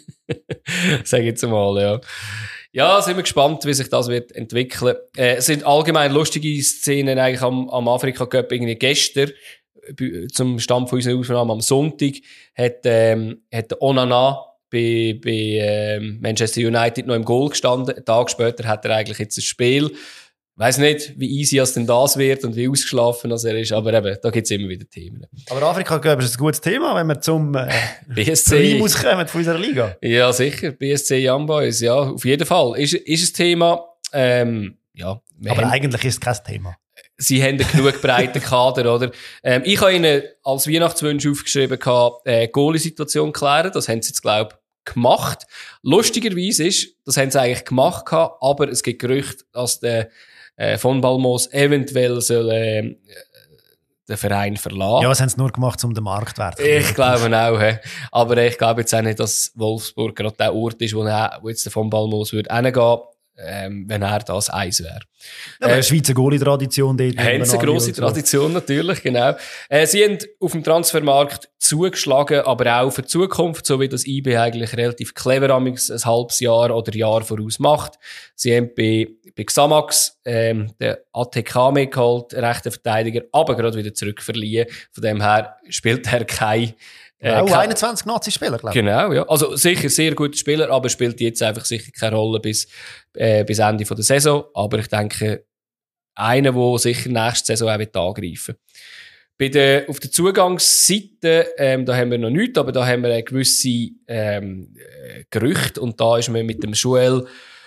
Sag ich jetzt mal, ja. Ja, sind wir gespannt, wie sich das wird entwickeln. Äh, es sind allgemein lustige Szenen eigentlich am, am Afrika Cup. Irgendwie gestern, zum Stand von unserer Aufnahme am Sonntag, hat, ähm, hat der Onana bei, bei ähm, Manchester United noch im Goal gestanden. Einen Tag später hat er eigentlich jetzt ein Spiel weiss nicht, wie easy es denn das wird und wie ausgeschlafen als er ist, aber eben, da gibt es immer wieder Themen. Aber Afrika, glaube ich, ist ein gutes Thema, wenn wir zum äh, B S C Primus kommen von unserer Liga. Ja, sicher, B S C Young Boys, ja, auf jeden Fall. Ist, ist ein Thema, ähm, ja. Aber haben, eigentlich ist es kein Thema. Sie haben einen genug breiten Kader, oder? Ähm, ich habe Ihnen als Weihnachtswunsch aufgeschrieben, äh, Goalie-Situation klären, das haben Sie jetzt, glaube ich, gemacht. Lustigerweise ist, das haben sie eigentlich gemacht, aber es gibt Gerüchte, dass der äh, von Balmos eventuell soll, äh, den Verein verlassen. Ja, das haben sie nur gemacht, um den Marktwert zu Ich glaube auch, he. Aber ich glaube jetzt auch nicht, dass Wolfsburg gerade der Ort ist, wo, er, wo jetzt der von Balmos würde hingehen, ähm, wenn er das Eis wäre. Ja, äh, Schweizer Goalie-Tradition dort. Haben sie eine grosse Tradition, natürlich, genau. Äh, sie haben auf dem Transfermarkt zugeschlagen, aber auch für die Zukunft, so wie das I B eigentlich relativ clever amigs ein halbes Jahr oder Jahr voraus macht. Sie haben bei, bei Xamax ähm, den A T K geholt, rechten Verteidiger, aber gerade wieder zurückverliehen. Von dem her spielt er kein Äh, auch einundzwanzig Nazi-Spieler, glaube ich. Genau, ja. Also sicher sehr guter Spieler, aber spielt jetzt einfach sicher keine Rolle bis, äh, bis Ende von der Saison. Aber ich denke, einer, der sicher nächste Saison auch wird angreifen. Bei der, auf der Zugangsseite, ähm, da haben wir noch nichts, aber da haben wir eine gewisse ähm, Gerüchte. Und da ist man mit dem Joel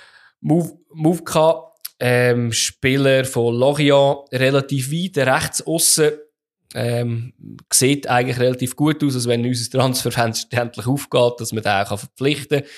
Muvka, ähm, Spieler von Lorient, relativ weit, rechts aussen. Ähm, sieht eigentlich relativ gut aus, als wenn unser Transferfenster endlich aufgeht, dass man den auch verpflichten kann.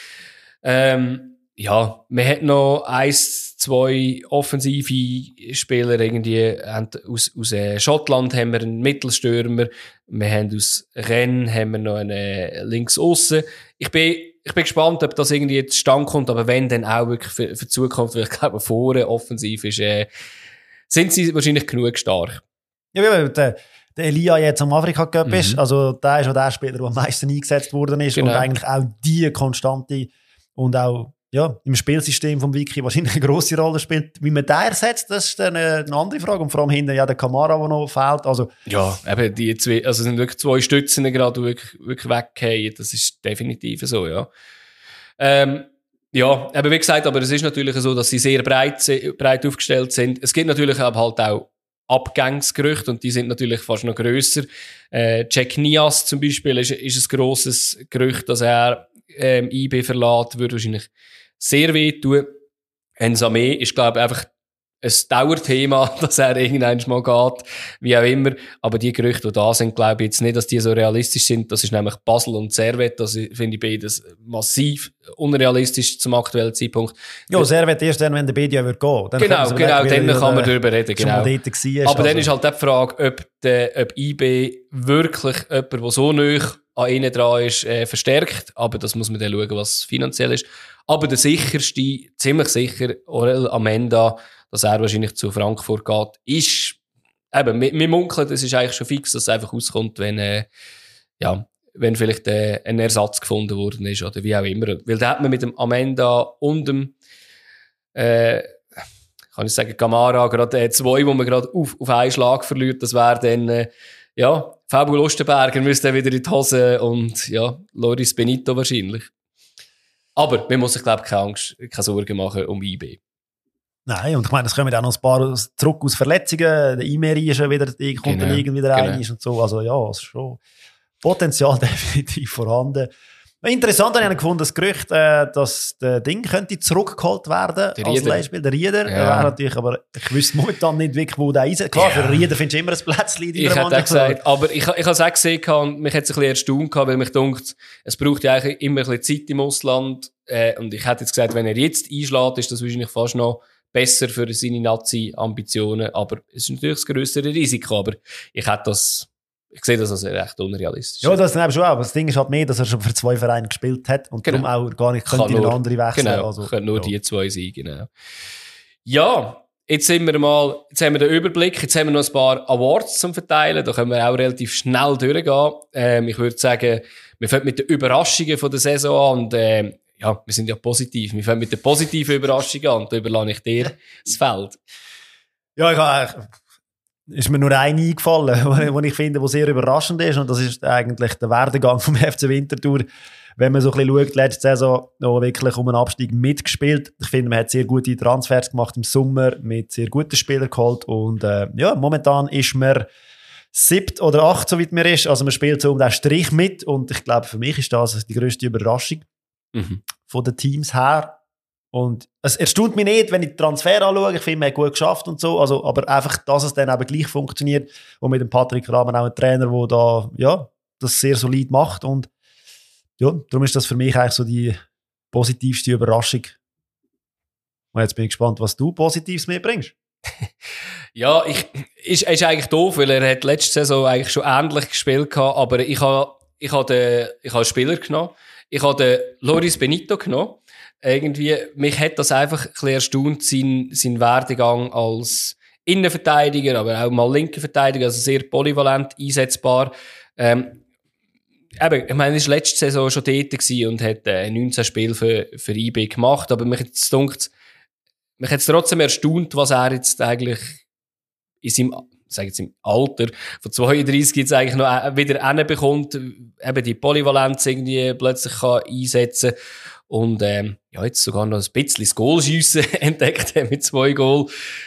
Ähm, ja, man hat noch eins, zwei offensive Spieler irgendwie. Aus, aus äh, Schottland haben wir einen Mittelstürmer. Wir haben aus Rennes haben wir noch einen Linksaussen. Ich bin, ich bin gespannt, ob das irgendwie zustande kommt, aber wenn, dann auch wirklich für, für die Zukunft, weil ich glaube, vorne offensiv ist, äh, sind sie wahrscheinlich genug stark. Ja, ja, der, der Elia jetzt am Afrika Cup mhm. ist, also der ist auch der Spieler, der am meisten eingesetzt worden ist genau. Und eigentlich auch die konstante und auch ja, im Spielsystem vom Wiki wahrscheinlich eine grosse Rolle spielt. Wie man den ersetzt, das ist dann eine andere Frage. Und vor allem hinten ja der Kamara, der noch fehlt. Also, ja, eben die zwei, also sind wirklich zwei Stützen gerade wirklich, wirklich weggehen. Das ist definitiv so, ja. Ähm, ja, eben wie gesagt, aber es ist natürlich so, dass sie sehr breit, breit aufgestellt sind. Es gibt natürlich aber halt auch Abgangsgerüchte und die sind natürlich fast noch grösser. Äh, Jack Nias zum Beispiel ist, ist ein grosses Gerücht, dass er ähm, I B verlässt, würde wahrscheinlich sehr weh tun. Ensame ist, glaube ich, einfach ein Dauerthema, dass er irgendwann mal geht, wie auch immer. Aber die Gerüchte, die da sind, glaube ich jetzt nicht, dass die so realistisch sind. Das ist nämlich Basel und Servette. Das finde ich beides massiv unrealistisch zum aktuellen Zeitpunkt. Ja, Servette erst dann, wenn der Bedia wird gehen. Dann genau, genau, dann kann man darüber reden. Genau. Aber also. Dann ist halt die Frage, ob, der, ob I B wirklich jemand, der so nahe an ihnen dran ist, äh, verstärkt. Aber das muss man dann schauen, was finanziell ist. Aber der sicherste, ziemlich sicher, Orel Amenda, dass er wahrscheinlich zu Frankfurt geht, ist, eben, wir munkeln, das ist eigentlich schon fix, dass es einfach auskommt, wenn, äh, ja, wenn vielleicht äh, ein Ersatz gefunden worden ist, oder wie auch immer. Weil da hat man mit dem Amenda und dem, äh, kann ich sagen, Kamara, gerade äh, zwei, wo man gerade auf, auf einen Schlag verliert, das wäre dann, äh, ja, Fabio Lustenberger müsste wieder in die Hose und, ja, Loris Benito wahrscheinlich. Aber man muss sich, glaube ich, keine Angst, keine Sorgen machen um I B. Nein, und ich meine, es kommen auch noch ein paar zurück aus Verletzungen. Der Imeri ist ja wieder, die kommt genau, dann irgendwie rein genau. Und so. Also ja, es ist schon Potenzial definitiv vorhanden. Interessant habe ich gefunden, das Gerücht, äh, dass der Ding könnte zurückgeholt werden der als Leihspiel. Der Rieder. Ja. Wäre natürlich, aber ich wüsste momentan nicht wirklich, wo der ist. Klar, ja. Für Rieder findest du immer ein Plätzchen. Ich hätte auch gesagt, aber ich, ich habe es auch gesehen, und mich hat es ein bisschen erstaunt gehabt, weil mich denkt, es braucht ja eigentlich immer ein bisschen Zeit im Ausland. Äh, und ich hätte jetzt gesagt, wenn er jetzt einschlägt, ist das wahrscheinlich fast noch besser für seine Nazi-Ambitionen. Aber es ist natürlich das grössere Risiko. Aber ich hätte das, ich sehe das als recht unrealistisch. Ja, das ist schon auch. Das Ding ist halt mehr, dass er schon für zwei Vereine gespielt hat und genau. darum auch gar nicht könnte in eine andere wechseln. Genau, also, können nur ja. die zwei sein, genau. Ja, jetzt sind wir mal, jetzt haben wir den Überblick, jetzt haben wir noch ein paar Awards zum Verteilen, da können wir auch relativ schnell durchgehen. Ähm, ich würde sagen, wir fangen mit den Überraschungen von der Saison an und, ähm, ja, wir sind ja positiv. Wir fangen mit der positiven Überraschung an und da überlasse ich dir das Feld. Ja, ich habe ist mir nur eine eingefallen, wo ich finde, wo sehr überraschend ist. Und das ist eigentlich der Werdegang vom F C Winterthur. Wenn man so ein bisschen schaut, letzte Saison noch wirklich um einen Abstieg mitgespielt. Ich finde, man hat sehr gute Transfers gemacht im Sommer, mit sehr guten Spielern geholt. Und äh, ja, momentan ist man siebt oder acht, so weit man ist. Also man spielt so um den Strich mit. Und ich glaube, für mich ist das die grösste Überraschung mhm. von den Teams her. Und es erstaunt mich nicht, wenn ich die Transfer anschaue. Ich finde, man hat gut geschafft und so. Also, aber einfach, dass es dann eben gleich funktioniert. Und mit dem Patrick Rahmen auch ein Trainer, der da, ja, das sehr solid macht. Und ja, darum ist das für mich eigentlich so die positivste Überraschung. Und jetzt bin ich gespannt, was du Positives mitbringst. Ja, ich, ist, ist eigentlich doof, weil er hat letzte Saison eigentlich schon ähnlich gespielt gehabt, aber ich habe, ich habe den, ich habe einen Spieler genommen. Ich habe den Loris Benito genommen. Irgendwie, mich hat das einfach ein bisschen erstaunt, sein, sein Werdegang als Innenverteidiger, aber auch mal linker Verteidiger, also sehr polyvalent einsetzbar. Ähm, eben, ich meine, er war letzte Saison schon dort gewesen und hat äh, neunzehn Spiele für, für I B gemacht, aber mich jetzt dunkt, mich hat es trotzdem erstaunt, was er jetzt eigentlich in seinem, sag jetzt im Alter von zweiunddreissig jetzt eigentlich noch wieder hinbekommt, eben die Polyvalenz irgendwie plötzlich kann einsetzen und ähm, ja, jetzt sogar noch ein bisschen das Goalschiessen entdeckt mit zwei Goal.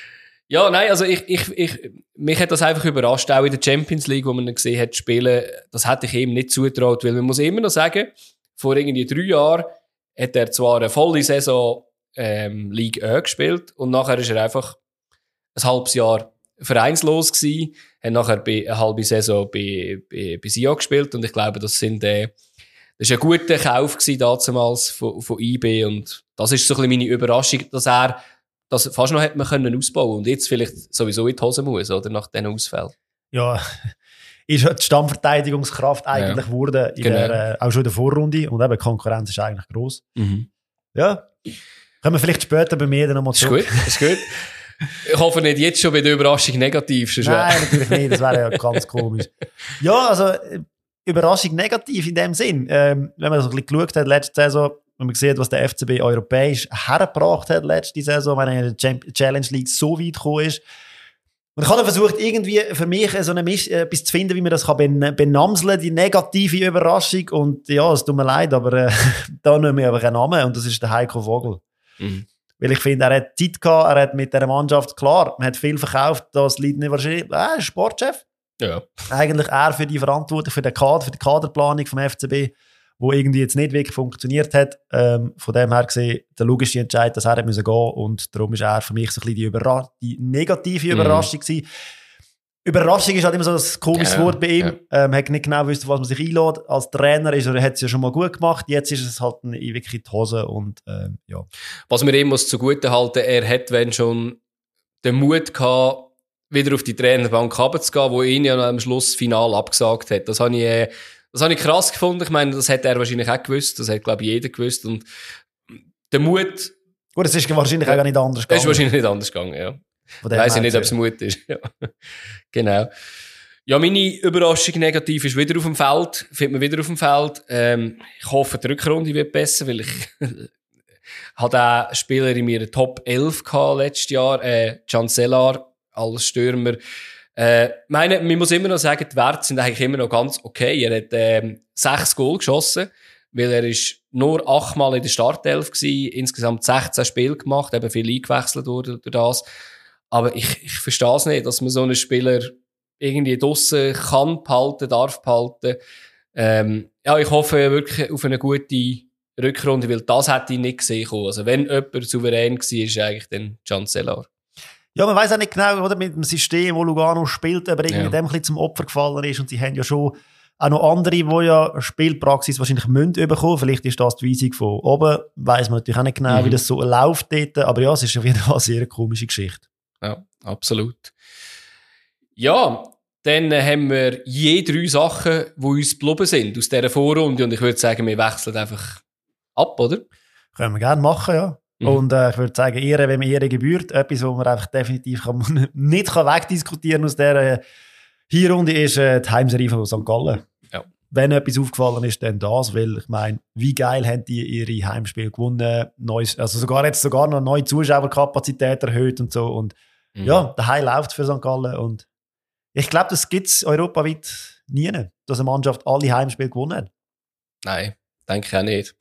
Ja, nein, also ich, ich, ich, mich hat das einfach überrascht, auch in der Champions League, wo man ihn gesehen hat spielen, das hätte ich ihm nicht zugetraut, weil man muss immer noch sagen, vor irgendwie drei Jahren hat er zwar eine volle Saison ähm, Ligue eins gespielt und nachher ist er einfach ein halbes Jahr vereinslos gewesen, hat nachher bei, eine halbe Saison bei, bei, bei Sion gespielt und ich glaube, das sind, äh, das ist ein guter Kauf gewesen damals von, von I B und das ist so ein bisschen meine Überraschung, dass er das fast noch hätte man können ausbauen und jetzt vielleicht sowieso in die Hose muss, oder, nach diesen Ausfällen. Ja, ist die Stammverteidigungskraft eigentlich ja, wurde in genau. der, äh, auch schon in der Vorrunde und eben die Konkurrenz ist eigentlich gross. Mhm. Ja, können wir vielleicht später bei mir dann nochmal zurück. Ist gut, ist gut. Ich hoffe nicht jetzt schon bei der Überraschung negativ. Nein, natürlich nicht, das wäre ja ganz komisch. Ja, also Überraschung negativ in dem Sinn. Ähm, wenn man so ein bisschen geschaut hat, letzte Saison, wenn man sieht, was der F C B europäisch hergebracht hat letzte Saison, wenn er in der Challenge League so weit gekommen ist. Und ich habe versucht, irgendwie für mich so eine Misch, äh, etwas zu finden, wie man das kann benamseln, die negative Überraschung. Und ja, es tut mir leid, aber äh, da nehmen wir einfach einen Namen und das ist der Heiko Vogel. Mhm. Weil ich finde, er hat Zeit gehabt, er hat mit dieser Mannschaft, klar, man hat viel verkauft, das liegt nicht wahrscheinlich, äh, Sportchef. Ja. Eigentlich er für die Verantwortung, für den Kader, für die Kaderplanung vom F C B, wo irgendwie jetzt nicht wirklich funktioniert hat. Ähm, von dem her gesehen, der logische Entscheid, dass er gehen musste und darum ist er für mich so ein bisschen die, Überra- die negative Überraschung gewesen. Überraschung ist halt immer so ein komisches ja, Wort bei ihm. Ja. Ähm, hat nicht genau gewusst, auf was man sich einlädt. Als Trainer ist er, hat es ja schon mal gut gemacht. Jetzt ist es halt wirklich in die Hose und ähm, ja. Was mir ihm muss zugute halten, er hat, wenn schon den Mut gehabt, wieder auf die Trainerbank runterzugehen, wo ihn ja am Schluss final abgesagt hat. Das habe ich, äh, das habe ich krass gefunden. Ich meine, das hat er wahrscheinlich auch gewusst. Das hat, glaube ich, jeder gewusst. Und der Mut... Gut, es ist wahrscheinlich äh, auch nicht anders gegangen. Es ist wahrscheinlich nicht anders gegangen, ja. Ich weiss ich nicht, ob es Mut ist. Ja. Genau. Ja, meine Überraschung negativ ist wieder auf dem Feld. Findet man wieder auf dem Feld. Ähm, ich hoffe, die Rückrunde wird besser, weil ich hatte auch Spieler in meiner Top elf gehabt letztes Jahr. Äh, Cancellar als Stürmer. Äh, meine, man muss immer noch sagen, die Werte sind eigentlich immer noch ganz okay. Er hat ähm, sechs Goal geschossen, weil er ist nur achtmal in der Startelf gewesen, insgesamt sechzehn Spiele gemacht, eben viel eingewechselt wurde durch das. Aber ich, ich verstehe es nicht, dass man so einen Spieler irgendwie draussen kann behalten, darf behalten. Ähm, ja, ich hoffe wirklich auf eine gute Rückrunde, weil das hätte ich nicht gesehen. Also wenn jemand souverän war, ist eigentlich dann Cancellar. Ja, man weiss auch nicht genau, oder, mit dem System, wo Lugano spielt, aber irgendwie ja. dem ein bisschen zum Opfer gefallen ist und sie haben ja schon auch noch andere, die ja Spielpraxis wahrscheinlich müssen bekommen. Vielleicht ist das die Weisung von oben. Weiss man natürlich auch nicht genau, mhm. wie das so läuft dort. Aber ja, es ist auf jeden Fall eine sehr komische Geschichte. Ja, absolut. Ja, dann haben wir je drei Sachen, die uns geblieben sind aus dieser Vorrunde. Und ich würde sagen, wir wechseln einfach ab, oder? Können wir gerne machen, ja. Mhm. Und äh, ich würde sagen, Ehre, wenn man Ehre gebührt. Etwas, was man einfach definitiv kann, nicht kann wegdiskutieren aus dieser Hinrunde, ist äh, die Heimserie von Sankt Gallen. Ja. Wenn etwas aufgefallen ist, dann das, weil ich meine, wie geil haben die ihre Heimspiele gewonnen, neues, also sogar jetzt sogar noch neue Zuschauerkapazität erhöht und so und mhm. ja, der Heim läuft für Sankt Gallen und Ich glaube, das gibt es europaweit nie, dass eine Mannschaft alle Heimspiele gewonnen hat. Nein, denke ich auch nicht.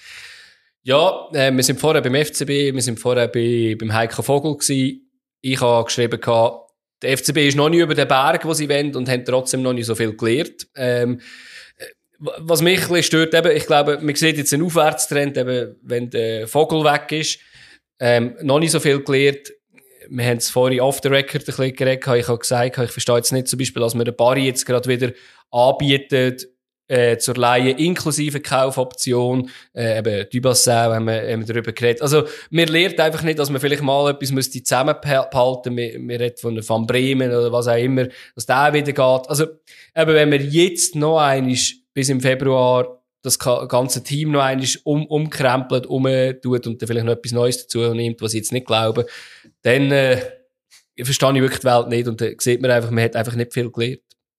Ja, äh, wir sind vorher beim F C B, wir sind vorher bei, beim Heiko Vogel gewesen. Ich habe geschrieben, der F C B ist noch nicht über den Berg, den sie wollen, und haben trotzdem noch nicht so viel gelernt. Ähm, was mich ein bisschen stört, eben, ich glaube, man sieht jetzt einen Aufwärtstrend, eben, wenn der Vogel weg ist. Ähm, noch nicht so viel gelernt. Wir haben es vorhin off the record ein bisschen geredet. Ich habe gesagt, ich verstehe jetzt nicht zum Beispiel, dass wir den Barry jetzt gerade wieder anbietet, äh, zur Leihe inklusive Kaufoption, äh, eben Dubassin, haben wir, haben wir darüber geredet. Also, mir lernt einfach nicht, dass man vielleicht mal etwas müsste zusammenhalten. Wir, wir reden von Van Bremen oder was auch immer, dass der wieder geht. Also, eben, wenn wir jetzt noch einmal bis im Februar das ganze Team noch einmal um, umkrempelt, umtut und dann vielleicht noch etwas Neues dazu nimmt, was ich jetzt nicht glaube, dann äh, verstehe ich wirklich die Welt nicht und dann sieht man einfach, man hat einfach nicht viel gelernt.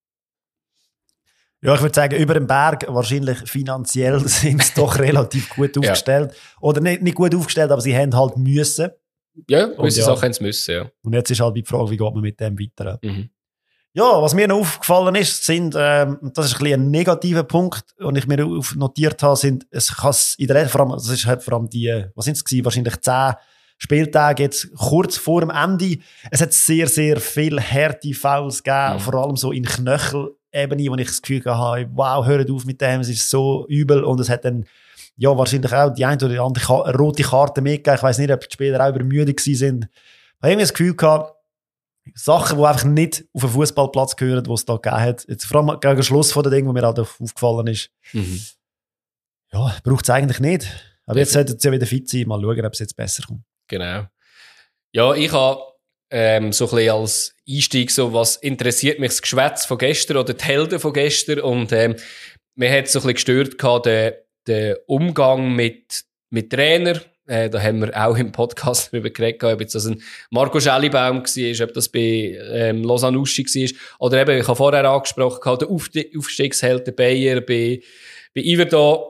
Ja, ich würde sagen, über den Berg wahrscheinlich finanziell sind sie doch relativ gut aufgestellt. Ja. Oder nicht, nicht gut aufgestellt, aber sie haben halt müssen. Ja, gewisse ja. Sachen haben sie müssen, ja. Und jetzt ist halt die Frage, wie geht man mit dem weiter? Mhm. Ja, was mir noch aufgefallen ist, sind, ähm, das ist ein bisschen ein negativer Punkt, und ich mir notiert habe, sind, es kann in der, vor allem, das ist halt vor allem die, was sind es gewesen, wahrscheinlich zehn Spieltage jetzt kurz vor dem Ende. Es hat sehr, sehr viele harte Fouls gegeben, mhm. vor allem so in Knöchelebene, wo ich das Gefühl hatte, wow, hört auf mit dem, es ist so übel, und es hat dann, ja, wahrscheinlich auch die eine oder die andere rote Karte mitgegeben. Ich weiss nicht, ob die Spieler auch übermüdet gewesen sind. Ich habe irgendwie das Gefühl gehabt, Sachen, die einfach nicht auf den Fußballplatz gehören, die es da gegeben hat. Jetzt vor allem gegen den Schluss von den Dingen, wo mir halt aufgefallen ist. Mhm. Ja, braucht es eigentlich nicht. Aber jetzt sollte es ja wieder fit sein. Mal schauen, ob es jetzt besser kommt. Genau. Ja, ich habe ähm, so ein bisschen als Einstieg so, was interessiert mich das Geschwätz von gestern oder die Helden von gestern. Und ähm, mir hat es so ein bisschen gestört gehabt, den, den Umgang mit, mit Trainer. Äh, da haben wir auch im Podcast darüber geredet, ob jetzt das ein Marco Schellibaum war, ob das bei ähm, Lausanne Uschi war. Oder eben, ich habe vorher angesprochen, der Aufst- Aufstiegsheld der Bayer bei, bei Iverdon.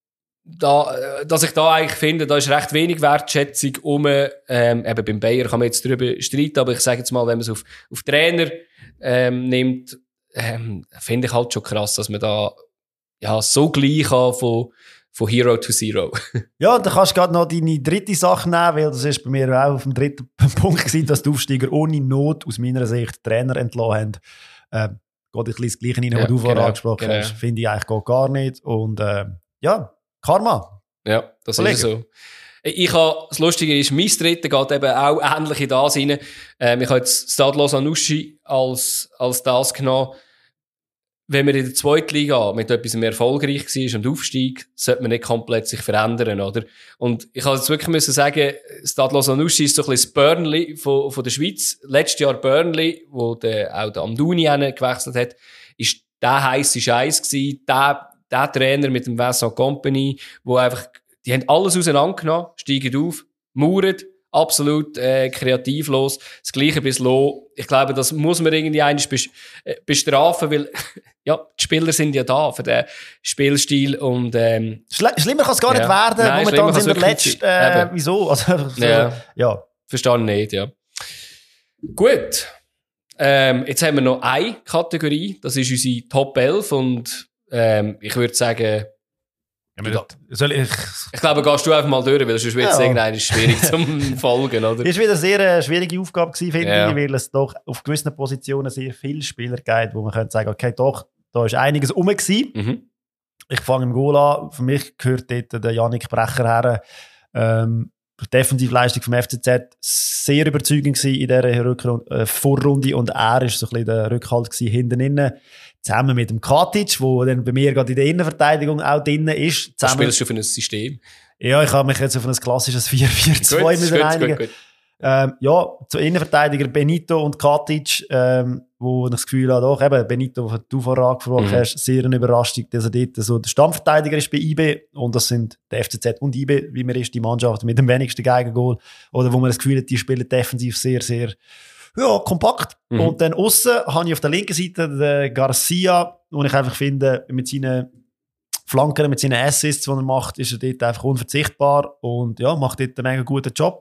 Da, dass ich da eigentlich finde, da ist recht wenig Wertschätzung um, ähm, eben beim Bayer kann man jetzt darüber streiten, aber ich sage jetzt mal, wenn man es auf, auf Trainer ähm, nimmt, ähm, finde ich halt schon krass, dass man da ja so gleich kann von Von Hero to Zero. Ja, dann kannst du gerade noch deine dritte Sache nehmen, weil das ist bei mir auch auf dem dritten Punkt gewesen, dass die Aufsteiger ohne Not aus meiner Sicht Trainer entlassen haben. Ähm, geht ein bisschen das Gleiche rein, was ja, du vorher genau, angesprochen genau. hast. Finde ich eigentlich geht gar nicht. Und äh, ja, Karma. Ja, das Kollege. Ist so. Ich habe, das Lustige ist, mein Dritter geht eben auch ähnlich in das rein. Ähm, ich habe jetzt Stade Lausanne Uschi als, als das genommen. Wenn man in der zweiten Liga mit etwas mehr erfolgreich war und Aufstieg, sollte man nicht komplett sich verändern, oder? Und ich habe jetzt wirklich müssen sagen, Stade Lausanne Uschi ist so ein bisschen das Burnley von, von der Schweiz. Letztes Jahr Burnley, wo der, auch der Amdouni gewechselt hat, ist der heisse Scheiß gewesen, der, der Trainer mit dem Vincent Company, wo einfach, die haben alles auseinandergenommen, steigen auf, mauern, absolut äh, kreativlos. Das Gleiche bis Lo. Ich glaube, das muss man irgendwie eigentlich bes- äh, bestrafen, weil ja, die Spieler sind ja da für den Spielstil und ähm, Schl- schlimmer kann es gar ja. nicht werden. Nein, momentan sind wir letzt. Äh, wieso? Also, so, ja. ja. Verstehe nicht, ja. Gut. Ähm, jetzt haben wir noch eine Kategorie. Das ist unsere Top elf und ähm, ich würde sagen, Ja, soll ich? Ich glaube, gehst du einfach mal durch, weil sonst wird es ja. irgendwann schwierig zum Folgen, oder? Es war wieder eine sehr äh, schwierige Aufgabe gewesen, finde ja. ich, weil es doch auf gewissen Positionen sehr viele Spieler gibt, wo man könnte sagen, okay, doch, da ist einiges rum gewesen. Mhm. Ich fange im Goal an. Für mich gehört dort der Yannick Brecher her. Ähm, die Defensivleistung vom F C Z sehr überzeugend gewesen in dieser Rückrunde, äh, Vorrunde, und er war so ein bisschen der Rückhalt gewesen, hinten innen. Zusammen mit dem Katic, der dann bei mir gerade in der Innenverteidigung auch drin ist. Was spielst du für ein System? Ja, ich habe mich jetzt auf ein klassisches vier vier zwei müssen einigen. Gut, gut. Ähm, ja, zu Innenverteidiger Benito und Katic, ähm, wo ich das Gefühl habe, doch, eben, Benito, was du vorher angesprochen mhm. hast, sehr eine Überraschung, dass er dort so der Stammverteidiger ist bei I B, und das sind der F C Z und I B, wie man ist, die Mannschaft mit dem wenigsten Gegengol, oder wo man das Gefühl hat, die spielen defensiv sehr, sehr ja, kompakt. Mhm. Und dann aussen habe ich auf der linken Seite den Garcia, wo ich einfach finde, mit seinen Flanken, mit seinen Assists, die er macht, ist er dort einfach unverzichtbar und ja, macht dort einen mega guten Job.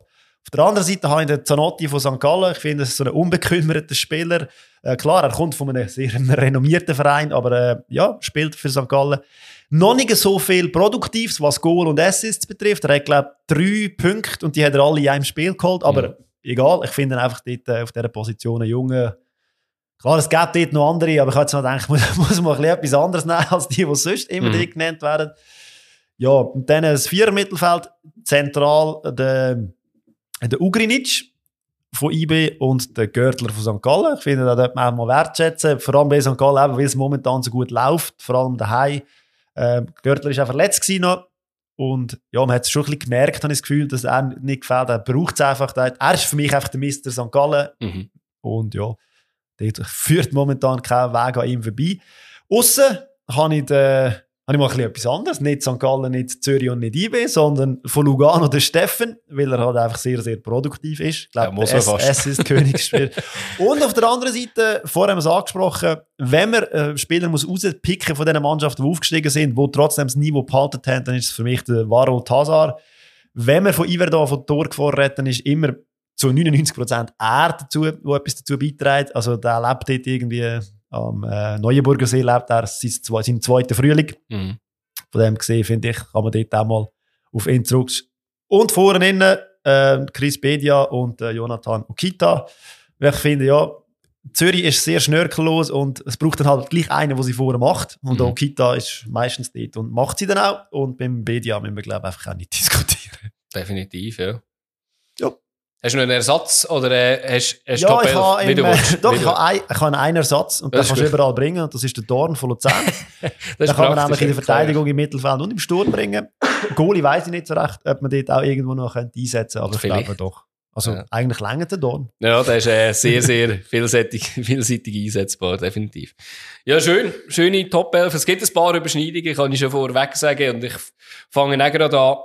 Auf der anderen Seite habe ich den Zanotti von Sankt Gallen. Ich finde, das ist so ein unbekümmerter Spieler. Äh, klar, er kommt von einem sehr renommierten Verein, aber äh, ja, spielt für Sankt Gallen. Noch nicht so viel Produktives, was Goal und Assists betrifft. Er hat, glaube ich, drei Punkte und die hat er alle in einem Spiel geholt. Aber mhm. egal, ich finde ihn einfach dort äh, auf dieser Position einen Jungen. Klar, es gibt dort noch andere, aber ich habe jetzt noch gedacht, ich muss, muss mal etwas anderes nehmen, als die, die sonst immer mhm. genannt werden. Ja, und dann das Vierer-Mittelfeld, zentral der, der Ugrinic von I B und der Görtler von Sankt Gallen. Ich finde, da sollte man auch mal wertschätzen. Vor allem bei Sankt Gallen, weil es momentan so gut läuft, vor allem daheim. Ähm, Görtler war auch verletzt gewesen noch. Und ja, man hat es schon ein bisschen gemerkt, habe ich das Gefühl, dass er nicht gefällt. Er braucht es einfach. Er ist für mich einfach der Mister Sankt Gallen. Mhm. Und ja, dort führt momentan kein Weg an ihm vorbei. Aussen habe ich, den, habe ich mal ein bisschen etwas anderes. Nicht Sankt Gallen, nicht Zürich und nicht I B, sondern von Lugano der Steffen, weil er halt einfach sehr, sehr produktiv ist. Ich glaube, ja, S, S ist Königsspieler. Und auf der anderen Seite, vorher haben wir es angesprochen, wenn man äh, Spieler muss rauspicken von diesen Mannschaften, die aufgestiegen sind, die trotzdem das Niveau behalten haben, dann ist es für mich der Varol Tazar. Wenn man von Iverdon von Tor gefahren hat, dann ist immer zu neunundneunzig Prozent er dazu, der etwas dazu beiträgt. Also der lebt dort irgendwie am äh, Neuenburger See, lebt er seinen zweiten Frühling. Mhm. Von dem gesehen, finde ich, kann man dort auch mal auf ihn zurück. Und vorne innen äh, Chris Bedia und äh, Jonathan Okita. Ich finde, ja, Zürich ist sehr schnörkellos und es braucht dann halt gleich einen, der sie vorne macht. Und mhm. Okita ist meistens dort und macht sie dann auch. Und beim Bedia müssen wir, glaube ich, einfach auch nicht diskutieren. Definitiv, ja. Ja. Hast du noch einen Ersatz oder äh, hast, hast ja, Top ich habe elf, äh, Doch, ich habe, ein, ich habe einen Ersatz und den kannst du überall bringen. Und das ist der Dorn von Luzern. Den kann man nämlich in der Verteidigung, im Mittelfeld und im Sturm bringen. Goalie weiss ich nicht so recht, ob man dort auch irgendwo noch einsetzen könnte, aber Vielleicht. ich glaube doch. Also ja. eigentlich längert der Dorn. Ja, der ist äh, sehr, sehr vielseitig, vielseitig einsetzbar, definitiv. Ja, schön. Schöne Top elf. Es gibt ein paar Überschneidungen, kann ich schon vorweg sagen. Und ich fange auch gerade an.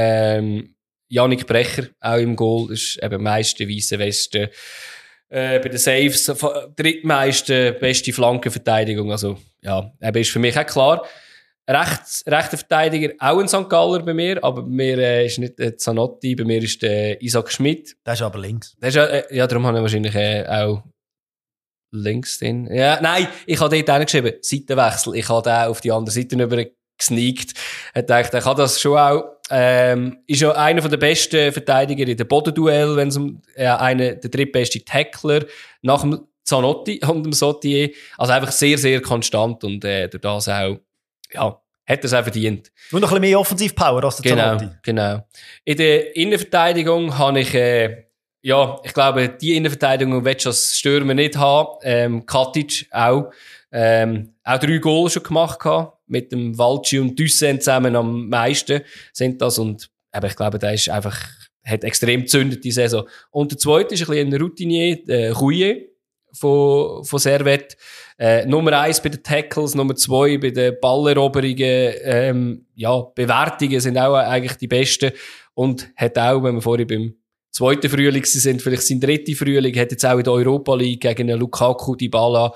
Ähm, Yannick Brecher, auch im Goal, ist eben meiste weiße Weste. Äh, bei den Saves, drittmeiste, beste Flankenverteidigung. Also, ja, eben ist für mich auch klar. Rechts, rechter Verteidiger, auch ein Sankt Galler bei mir, aber bei mir äh, ist nicht der Zanotti, bei mir ist der Isaac Schmidt. Der ist aber links. Der ist, äh, ja, darum habe ich wahrscheinlich äh, auch links drin. Ja, nein, ich habe dort geschrieben, Seitenwechsel. Ich habe den auf die andere Seite über gesneakt. Ich dachte, er kann das schon auch. Ähm, ist ja einer der besten Verteidiger in den Bodenduell, wenn es um äh, einen, der drittbeste Tackler nach dem Zanotti und dem Sautier. Also einfach sehr, sehr konstant und äh, durch das auch, ja, hat er es auch verdient. Und noch ein bisschen mehr Offensiv-Power als der genau, Zanotti. Genau. In der Innenverteidigung habe ich, äh, ja, ich glaube, die Innenverteidigung willst du als Stürmer nicht haben. Ähm, Katic auch. Ähm, auch drei Goals schon gemacht gehabt. Mit dem Valci und Dussen zusammen am meisten sind das. Und eben, ich glaube, der ist einfach, hat extrem gezündet die Saison. Und der zweite ist ein bisschen ein Routinier, der Rouillet von, von Servette. Äh, Nummer eins bei den Tackles, Nummer zwei bei den Balleroberungen, ähm, ja, Bewertungen sind auch eigentlich die besten. Und hat auch, wenn wir vorhin beim zweiten Frühling sind, vielleicht sein dritter Frühling, hat jetzt auch in der Europa League gegen einen Lukaku, Dybala,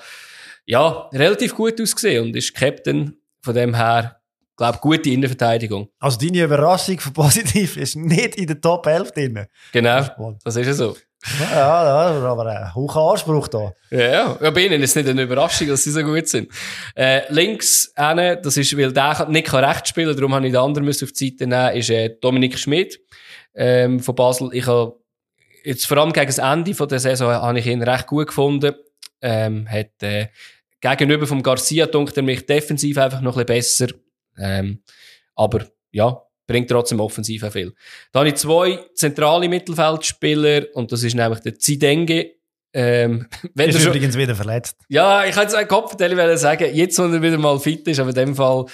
ja, relativ gut ausgesehen und ist Captain. Von dem her, glaube ich, gute Innenverteidigung. Also deine Überraschung von positiv ist nicht in der Top elf drin. Genau, das ist ja so. Ja, ja, aber ein hoher Anspruch da. Ja, ja, bei ihnen ist es nicht eine Überraschung, dass sie so gut sind. Äh, links hinten, das ist, weil der nicht rechts spielen kann, darum habe ich den anderen auf die Seite nehmen, ist äh, Dominik Schmidt ähm, von Basel. Ich habe jetzt vor allem gegen das Ende von der Saison habe ich ihn recht gut gefunden. Ähm, hat äh, gegenüber vom Garcia dunkt er mich defensiv einfach noch ein bisschen besser. Ähm, aber ja, bringt trotzdem offensiv auch viel. Da habe ich zwei zentrale Mittelfeldspieler und das ist nämlich der Zidenge. Ähm, wenn ist schon, übrigens wieder verletzt. Ja, ich hätte es Kopfverteilung sagen, jetzt, wo er wieder mal fit ist, aber in dem Fall,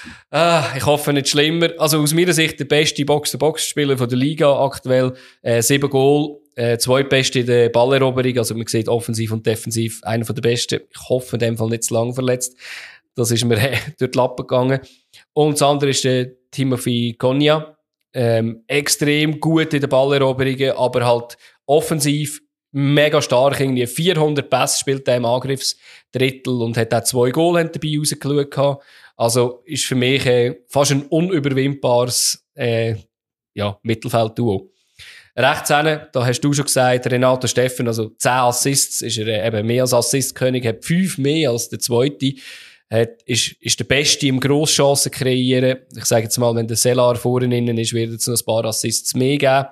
ah, ich hoffe nicht schlimmer. Also aus meiner Sicht der beste Box-to-Box-Spieler von der Liga aktuell, äh, sieben Goal, äh, zweitbeste in der Balleroberung, also man sieht offensiv und defensiv einer von der besten. Ich hoffe in dem Fall nicht zu lang verletzt. Das ist mir äh, durch die Lappen gegangen. Und das andere ist der Timothy Konya, ähm, extrem gut in den Balleroberungen, aber halt offensiv mega stark, irgendwie vierhundert Pässe spielt er im Angriffsdrittel und hat auch zwei Goal dabei rausgeschaut. Also ist für mich äh, fast ein unüberwindbares äh, ja, Mittelfeldduo. Rechts hinten, da hast du schon gesagt, Renato Steffen, also zehn Assists, ist er eben mehr als Assistkönig, hat fünf mehr als der Zweite, hat, ist, ist der Beste im Grosschancen kreieren. Ich sage jetzt mal, wenn der Selar vorne innen ist, wird es noch ein paar Assists mehr geben.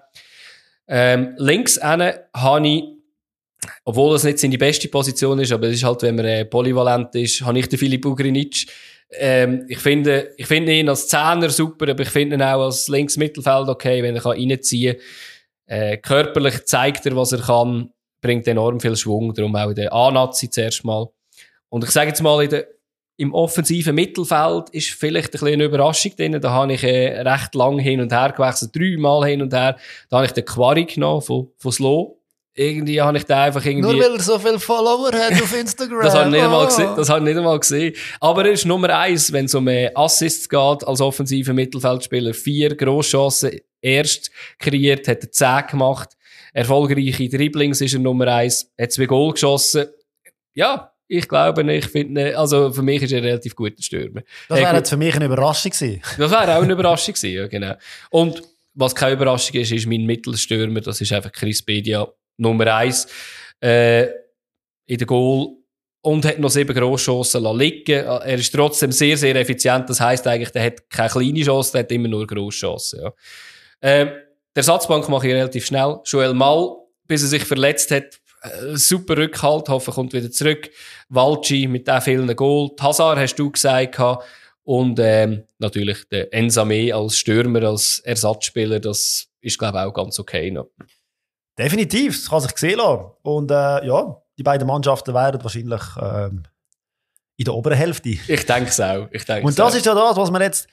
Ähm, links hinten habe ich, obwohl das nicht seine beste Position ist, aber es ist halt, wenn man äh, polyvalent ist, habe ich den Filip Ugrinic. Ähm, ich finde, ich finde ihn als Zehner super, aber ich finde ihn auch als Links-Mittelfeld okay, wenn er reinziehen kann. Äh, körperlich zeigt er, was er kann, bringt enorm viel Schwung, darum auch in der A-Nazi zuerst mal. Und ich sage jetzt mal, in der, im offensiven Mittelfeld ist vielleicht ein bisschen eine Überraschung drin. Da habe ich äh, recht lang hin und her gewechselt, dreimal hin und her. Da habe ich den Quarry genommen von, von Slow. Irgendwie habe ich den einfach irgendwie... Nur weil er so viele Follower hat auf Instagram. das habe ich nicht einmal oh. gesehen. Das habe ich nicht einmal gesehen. Aber er ist Nummer eins, wenn es um Assists geht, als offensiver Mittelfeldspieler. Vier Grosschancen erst kreiert, hat er zehn gemacht. Erfolgreiche Dribblings ist er Nummer eins, hat zwei Goal geschossen. Ja, ich glaube nicht. Ich finde, also für mich ist er ein relativ guter Stürmer. Das wäre hey, jetzt für mich eine Überraschung gewesen. Das wäre auch eine Überraschung gewesen, ja, genau. Und was keine Überraschung ist, ist mein Mittelstürmer. Das ist einfach Chris Bedia. Nummer eins äh, in der Goal und hat noch sieben Grosschancen liegen. Er ist trotzdem sehr, sehr effizient. Das heisst eigentlich, der hat keine kleine Chance, der hat immer nur Grosschancen. Ja. Äh, der Ersatzbank mache ich relativ schnell. Joel Mal, bis er sich verletzt hat, äh, super Rückhalt, hoffe er kommt wieder zurück. Valci mit den vielen Goal. Hazard hast du gesagt. Und ähm, natürlich der Ensame als Stürmer, als Ersatzspieler, das ist, glaube ich, auch ganz okay noch. Definitiv, das kann sich sehen lassen. Und äh, ja, die beiden Mannschaften wären wahrscheinlich ähm, in der oberen Hälfte. Ich denke es auch. Ich denke und das auch. ist ja das, was man jetzt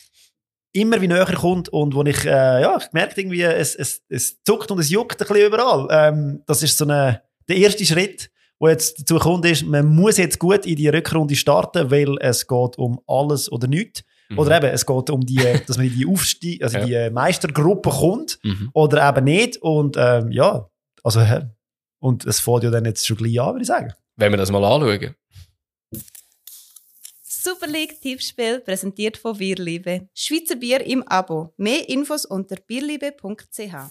immer wie näher kommt und wo ich, äh, ja, ich merke irgendwie, es, es, es zuckt und es juckt ein bisschen überall. Ähm, das ist so eine, der erste Schritt, der jetzt dazu kommt, ist, man muss jetzt gut in die Rückrunde starten, weil es geht um alles oder nichts. Mhm. Oder eben, es geht um die, dass man in die Aufstieg, also ja. die Meistergruppe kommt, mhm. oder eben nicht. Und ähm, ja, also, und es fängt ja dann jetzt schon gleich an, würde ich sagen. Wenn wir das mal anschauen. Super League Tippspiel präsentiert von Bierliebe. Schweizer Bier im Abo. Mehr Infos unter bierliebe punkt c h.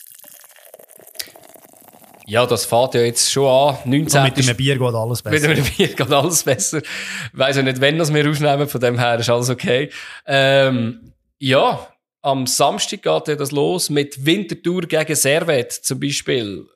Ja, das fängt ja jetzt schon an. neunzehn Mit einem Bier geht alles besser. Mit einem Bier geht alles besser. Ich weiss ja nicht, wenn das wir aufnehmen, von dem her ist alles okay. Ähm, ja, am Samstag geht ja das los mit Winterthur gegen Servet zum Beispiel.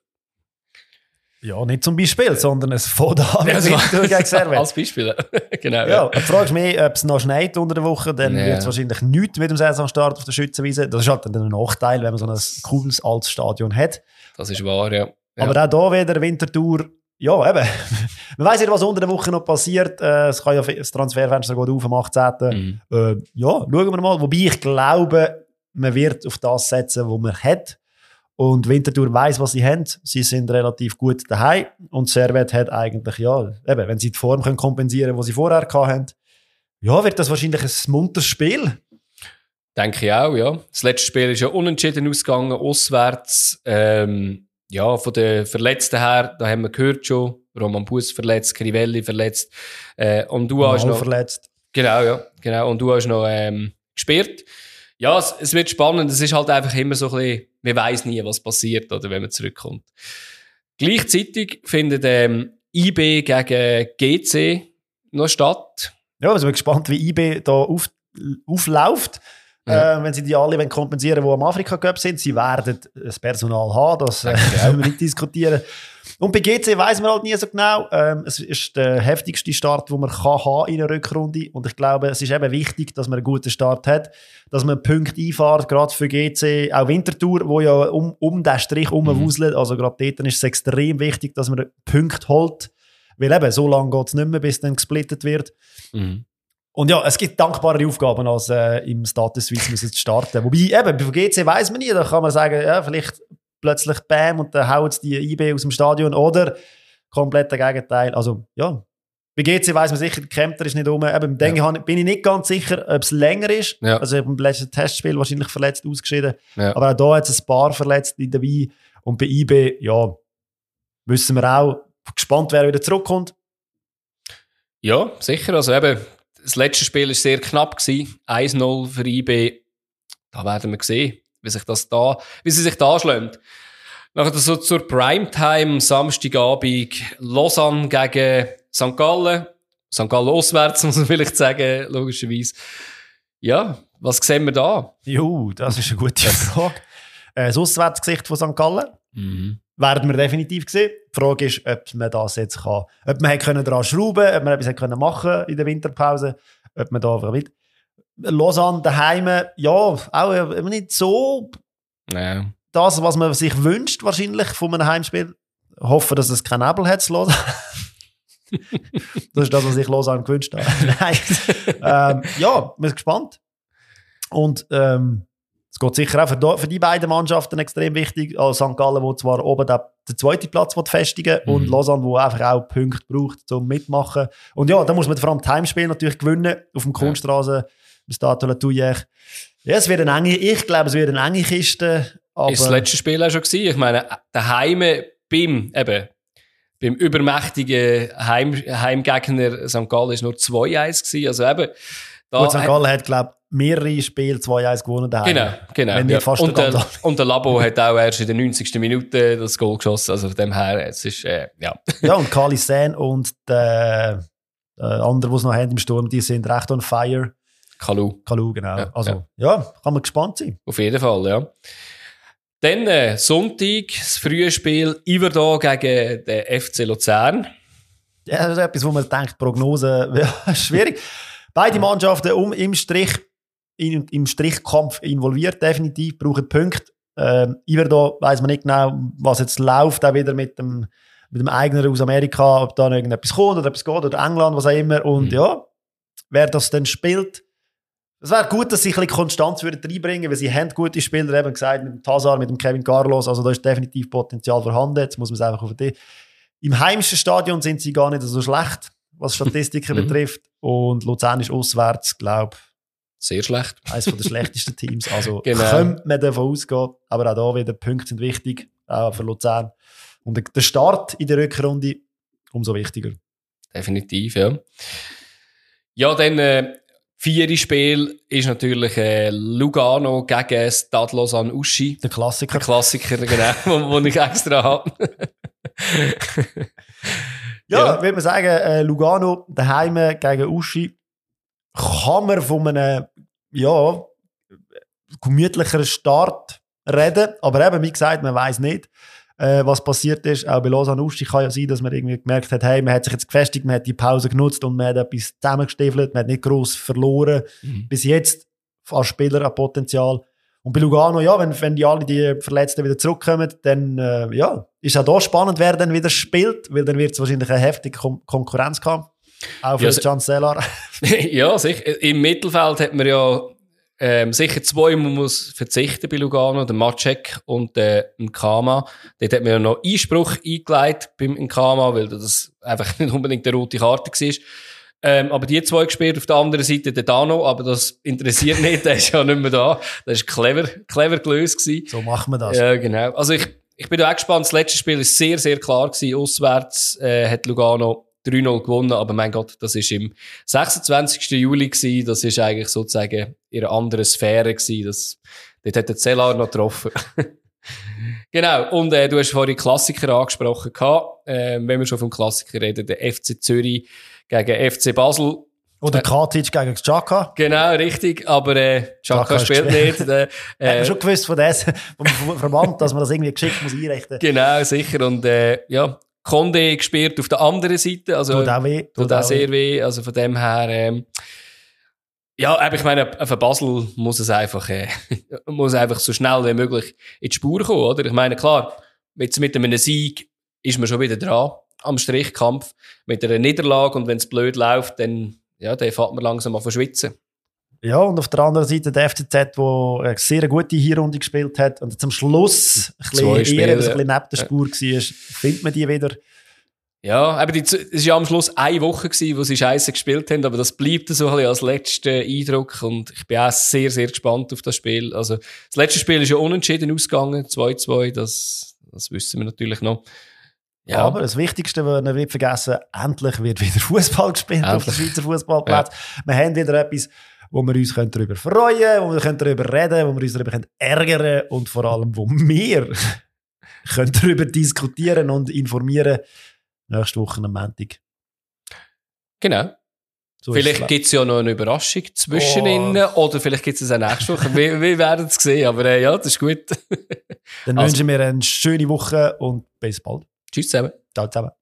Ja, nicht zum Beispiel, sondern es fängt an mit also, Winterthur gegen Servet. Als Beispiel, genau. Ja, ja. Du fragst mich, ob es noch schneit unter der Woche, dann ja. wird es wahrscheinlich nichts mit dem Saisonstart auf der Schützenwiese. Das ist halt dann ein Nachteil, wenn man so ein cooles altes Stadion hat. Das ist wahr, ja. Ja. Aber auch hier wieder Winterthur, ja eben, man weiss nicht, was unter der Woche noch passiert, äh, es kann ja, das Transferfenster geht auf am achtzehnten Mhm. Äh, ja, schauen wir mal, wobei ich glaube, man wird auf das setzen, was man hat und Winterthur weiss, was sie haben, sie sind relativ gut daheim und Servet hat eigentlich, ja, eben, wenn sie die Form können kompensieren können, die sie vorher hatten, ja, wird das wahrscheinlich ein munteres Spiel. Denke ich auch, ja. Das letzte Spiel ist ja unentschieden ausgegangen, auswärts, ähm, ja, von den Verletzten her, da haben wir gehört schon, Roman Bus verletzt, Crivelli verletzt, äh, und du Mal hast noch... verletzt. Genau, ja, genau, und du hast noch, ähm, gesperrt. Ja, es, es wird spannend, es ist halt einfach immer so ein bisschen, man weiss nie, was passiert, oder, wenn man zurückkommt. Gleichzeitig findet, ähm, I B gegen G C noch statt. Ja, also ich bin gespannt, wie I B da auf, aufläuft. Ja. Äh, wenn sie die alle kompensieren, die am Afrika-Cup sind. Sie werden das Personal haben, das äh, können wir nicht diskutieren. Und bei G C weiss man halt nie so genau. Ähm, es ist der heftigste Start, den man kann haben in einer Rückrunde. Und ich glaube, es ist eben wichtig, dass man einen guten Start hat, dass man Punkte einfährt, gerade für G C, auch Winterthur, wo ja um, um den Strich herumwuselt. Mhm. Also gerade dort ist es extrem wichtig, dass man Punkte holt. Weil eben, so lange geht es nicht mehr, bis dann gesplittet wird. Mhm. Und ja, es gibt dankbare Aufgaben, als äh, im Status Suisse müssen zu starten. Wobei, eben, bei G C weiss man nie, da kann man sagen, ja, vielleicht plötzlich Bam und dann haut die I B aus dem Stadion oder komplett das Gegenteil. Also, ja, bei G C weiss man sicher, der Kempter ist nicht rum. Eben, denke ja. bin ich nicht ganz sicher, ob es länger ist. Ja. Also, beim letzten Testspiel wahrscheinlich verletzt ausgeschieden. Ja. Aber auch da hat es ein paar Verletzte dabei. Und bei I B, ja, wissen wir auch, gespannt, wer wieder zurückkommt. Ja, sicher. Also eben, das letzte Spiel war sehr knapp. eins null für I B. Da werden wir sehen. wie sich das da, wie sie sich da schlägt. Nachher so zur Primetime, Samstagabend, Lausanne gegen Sankt Gallen. Sankt Gallen auswärts, muss man vielleicht sagen, logischerweise. Ja, was sehen wir da? Jo, das ist eine gute Frage. Äh, das Auswärtsgesicht von Sankt Gallen Mhm. werden wir definitiv sehen. Die Frage ist, ob man das jetzt kann, ob man können daran schrauben konnte, ob man etwas hat können machen in der Winterpause, ob man da einfach mit. Lausanne daheim, ja, auch nicht so Ja. das, was man sich wünscht, wahrscheinlich von einem Heimspiel. Hoffen, dass es kein Nebel hat, Lausanne. Das ist das, was ich Lausanne gewünscht habe. Nein. ähm, ja, wir sind gespannt. Und ähm, es geht sicher auch für, für die beiden Mannschaften extrem wichtig. Also Sankt Gallen, wo zwar oben den, den zweiten Platz festigen will, mhm. und Lausanne, wo einfach auch Punkte braucht, zum mitmachen. Und ja, da muss man vor allem das Heimspiel natürlich gewinnen, auf dem Kunststraße, im Stade La Touillère. Ja, es wird eine enge, ich glaube, es wird eine enge Kiste. Aber ist das letzte Spiel auch schon gewesen? Ich meine, daheim beim, eben, beim übermächtigen Heim, Heimgegner Sankt Gallen ist nur zwei eins gewesen. Also eben, da Gut, Sankt Gallen hat, glaube ich, mehrere Spiele zwei eins gewonnen daheim. Genau, genau. Wenn nicht Ja. fast Und, der, der und der Labo hat auch erst in der neunzigsten Minute das Goal geschossen. Also von dem her, es ist, äh, ja. Ja, und Kali Sen und der äh, andere, die es noch haben im Sturm, die sind recht on fire. Kalu. Kalu, genau. Ja, also, ja. ja, kann man gespannt sein. Auf jeden Fall, ja. Dann äh, Sonntag, das frühe Spiel, Iverdon gegen den F C Luzern. Ja, das ist etwas, wo man denkt, Prognose, ja, schwierig. Beide Mannschaften um, im Strich, in, im Strichkampf involviert, definitiv, brauchen Punkte. Ähm, Iverdon weiss man nicht genau, was jetzt läuft, auch wieder mit dem, mit dem Eigner aus Amerika, ob da noch irgendetwas kommt oder etwas geht, oder England, was auch immer. Und Mhm. ja, wer das dann spielt, es wäre gut, dass sie ein bisschen Konstanz würden reinbringen, weil sie haben gute Spieler, eben gesagt, mit dem Tazar, mit dem Kevin Carlos, also da ist definitiv Potenzial vorhanden, jetzt muss man es einfach auf die. Im heimischen Stadion sind sie gar nicht so schlecht, was Statistiken Mhm. betrifft, und Luzern ist auswärts, glaube Sehr schlecht. ich, eines der schlechtesten Teams, also Genau. könnte man davon ausgehen, aber auch da wieder, Punkte sind wichtig, auch für Luzern, und der- der Start in der Rückrunde umso wichtiger. Definitiv, ja. Ja, dann, äh, vierte Spiel ist natürlich äh, Lugano gegen Stade Lausanne-Uschi. Der Klassiker. Der Klassiker, genau, wo, wo ich extra habe. Ja, würde man sagen, äh, Lugano daheim gegen Uschi kann man von einem ja, gemütlicheren Start reden. Aber eben, wie gesagt, man weiss nicht, äh, was passiert ist. Auch bei Lausanne Uschi kann ja sein, dass man irgendwie gemerkt hat, hey, man hat sich jetzt gefestigt, man hat die Pause genutzt und man hat etwas zusammengestiefelt, man hat nicht gross verloren. Mhm. Bis jetzt als Spieler an Potenzial. Und bei Lugano, ja, wenn, wenn die alle die Verletzten wieder zurückkommen, dann äh, ja, ist auch da spannend, wer dann wieder spielt, weil dann wird es wahrscheinlich ein heftiger Kon- Konkurrenzkampf. Auch für Ja, ja, Cancelar. Ja, sicher. Im Mittelfeld hat man ja ähm, sicher zwei, man muss verzichten bei Lugano, der Macek und der Nkama. Dort hat man ja noch Einspruch eingeleitet beim Nkama, weil das einfach nicht unbedingt eine rote Karte war. Ähm, aber die zwei gespielt, auf der anderen Seite der Dano, aber das interessiert nicht, der ist ja nicht mehr da. Das war clever, clever gelöst gewesen. So macht man das. Ja, genau. Also ich, ich bin da auch gespannt. Das letzte Spiel ist sehr, sehr klar gewesen. Auswärts äh, hat Lugano drei null gewonnen, aber mein Gott, das ist im sechsundzwanzigsten Juli gewesen. Das ist eigentlich sozusagen in einer anderen Sphäre gewesen. Das, dort hat der Zellar noch getroffen. Genau. Und äh, du hast vorhin Klassiker angesprochen gehabt. Äh, wenn wir schon vom Klassiker reden, der F C Zürich gegen F C Basel. Oder Katic gegen Xhaka. Genau, richtig. Aber äh, Xhaka Xhaka spielt gespielt. nicht. Äh, Hat man schon gewusst von das, vom vom Verband, dass man das irgendwie geschickt muss einrichten muss. Genau, sicher. Und äh, ja, Conde gespielt auf der anderen Seite. Also, Tut auch weh. Tut auch sehr weh. Also von dem her, ähm, ja, aber ich meine, für Basel muss es einfach, äh, muss einfach so schnell wie möglich in die Spur kommen, oder? Ich meine, klar, jetzt mit einem Sieg ist man schon wieder dran am Strichkampf. Mit einer Niederlage, und wenn es blöd läuft, dann, ja, dann fährt man langsam an zu schwitzen. Ja, und auf der anderen Seite der F C Z, der eine sehr gute Hinrunde gespielt hat und zum Schluss ein Zwei bisschen Spiele, eher ein bisschen ja. neben der Spur war, findet man die wieder. Ja, aber die, es war ja am Schluss eine Woche gewesen, wo sie Scheiße gespielt haben, aber das bleibt so ein bisschen als letzter Eindruck, und ich bin auch sehr, sehr gespannt auf das Spiel. Also, das letzte Spiel ist ja unentschieden ausgegangen, zwei zwei, das, das wissen wir natürlich noch. Ja, Aber das Wichtigste, was man nicht vergessen, endlich wird wieder Fußball gespielt Endlich. auf dem Schweizer Fußballplatz. Wir haben wieder etwas, wo wir uns darüber freuen können, wo wir darüber reden können, wo wir uns darüber ärgern können und vor allem, wo wir können darüber diskutieren und informieren. Nächste Woche am Montag. Genau. So vielleicht gibt es ja noch eine Überraschung zwischen oh. ihnen oder vielleicht gibt es auch nächste Woche. wir, wir werden es sehen, aber äh, ja, das ist gut. Dann also. wünschen wir eine schöne Woche und bis bald. Tschüss zusammen. Ciao zusammen.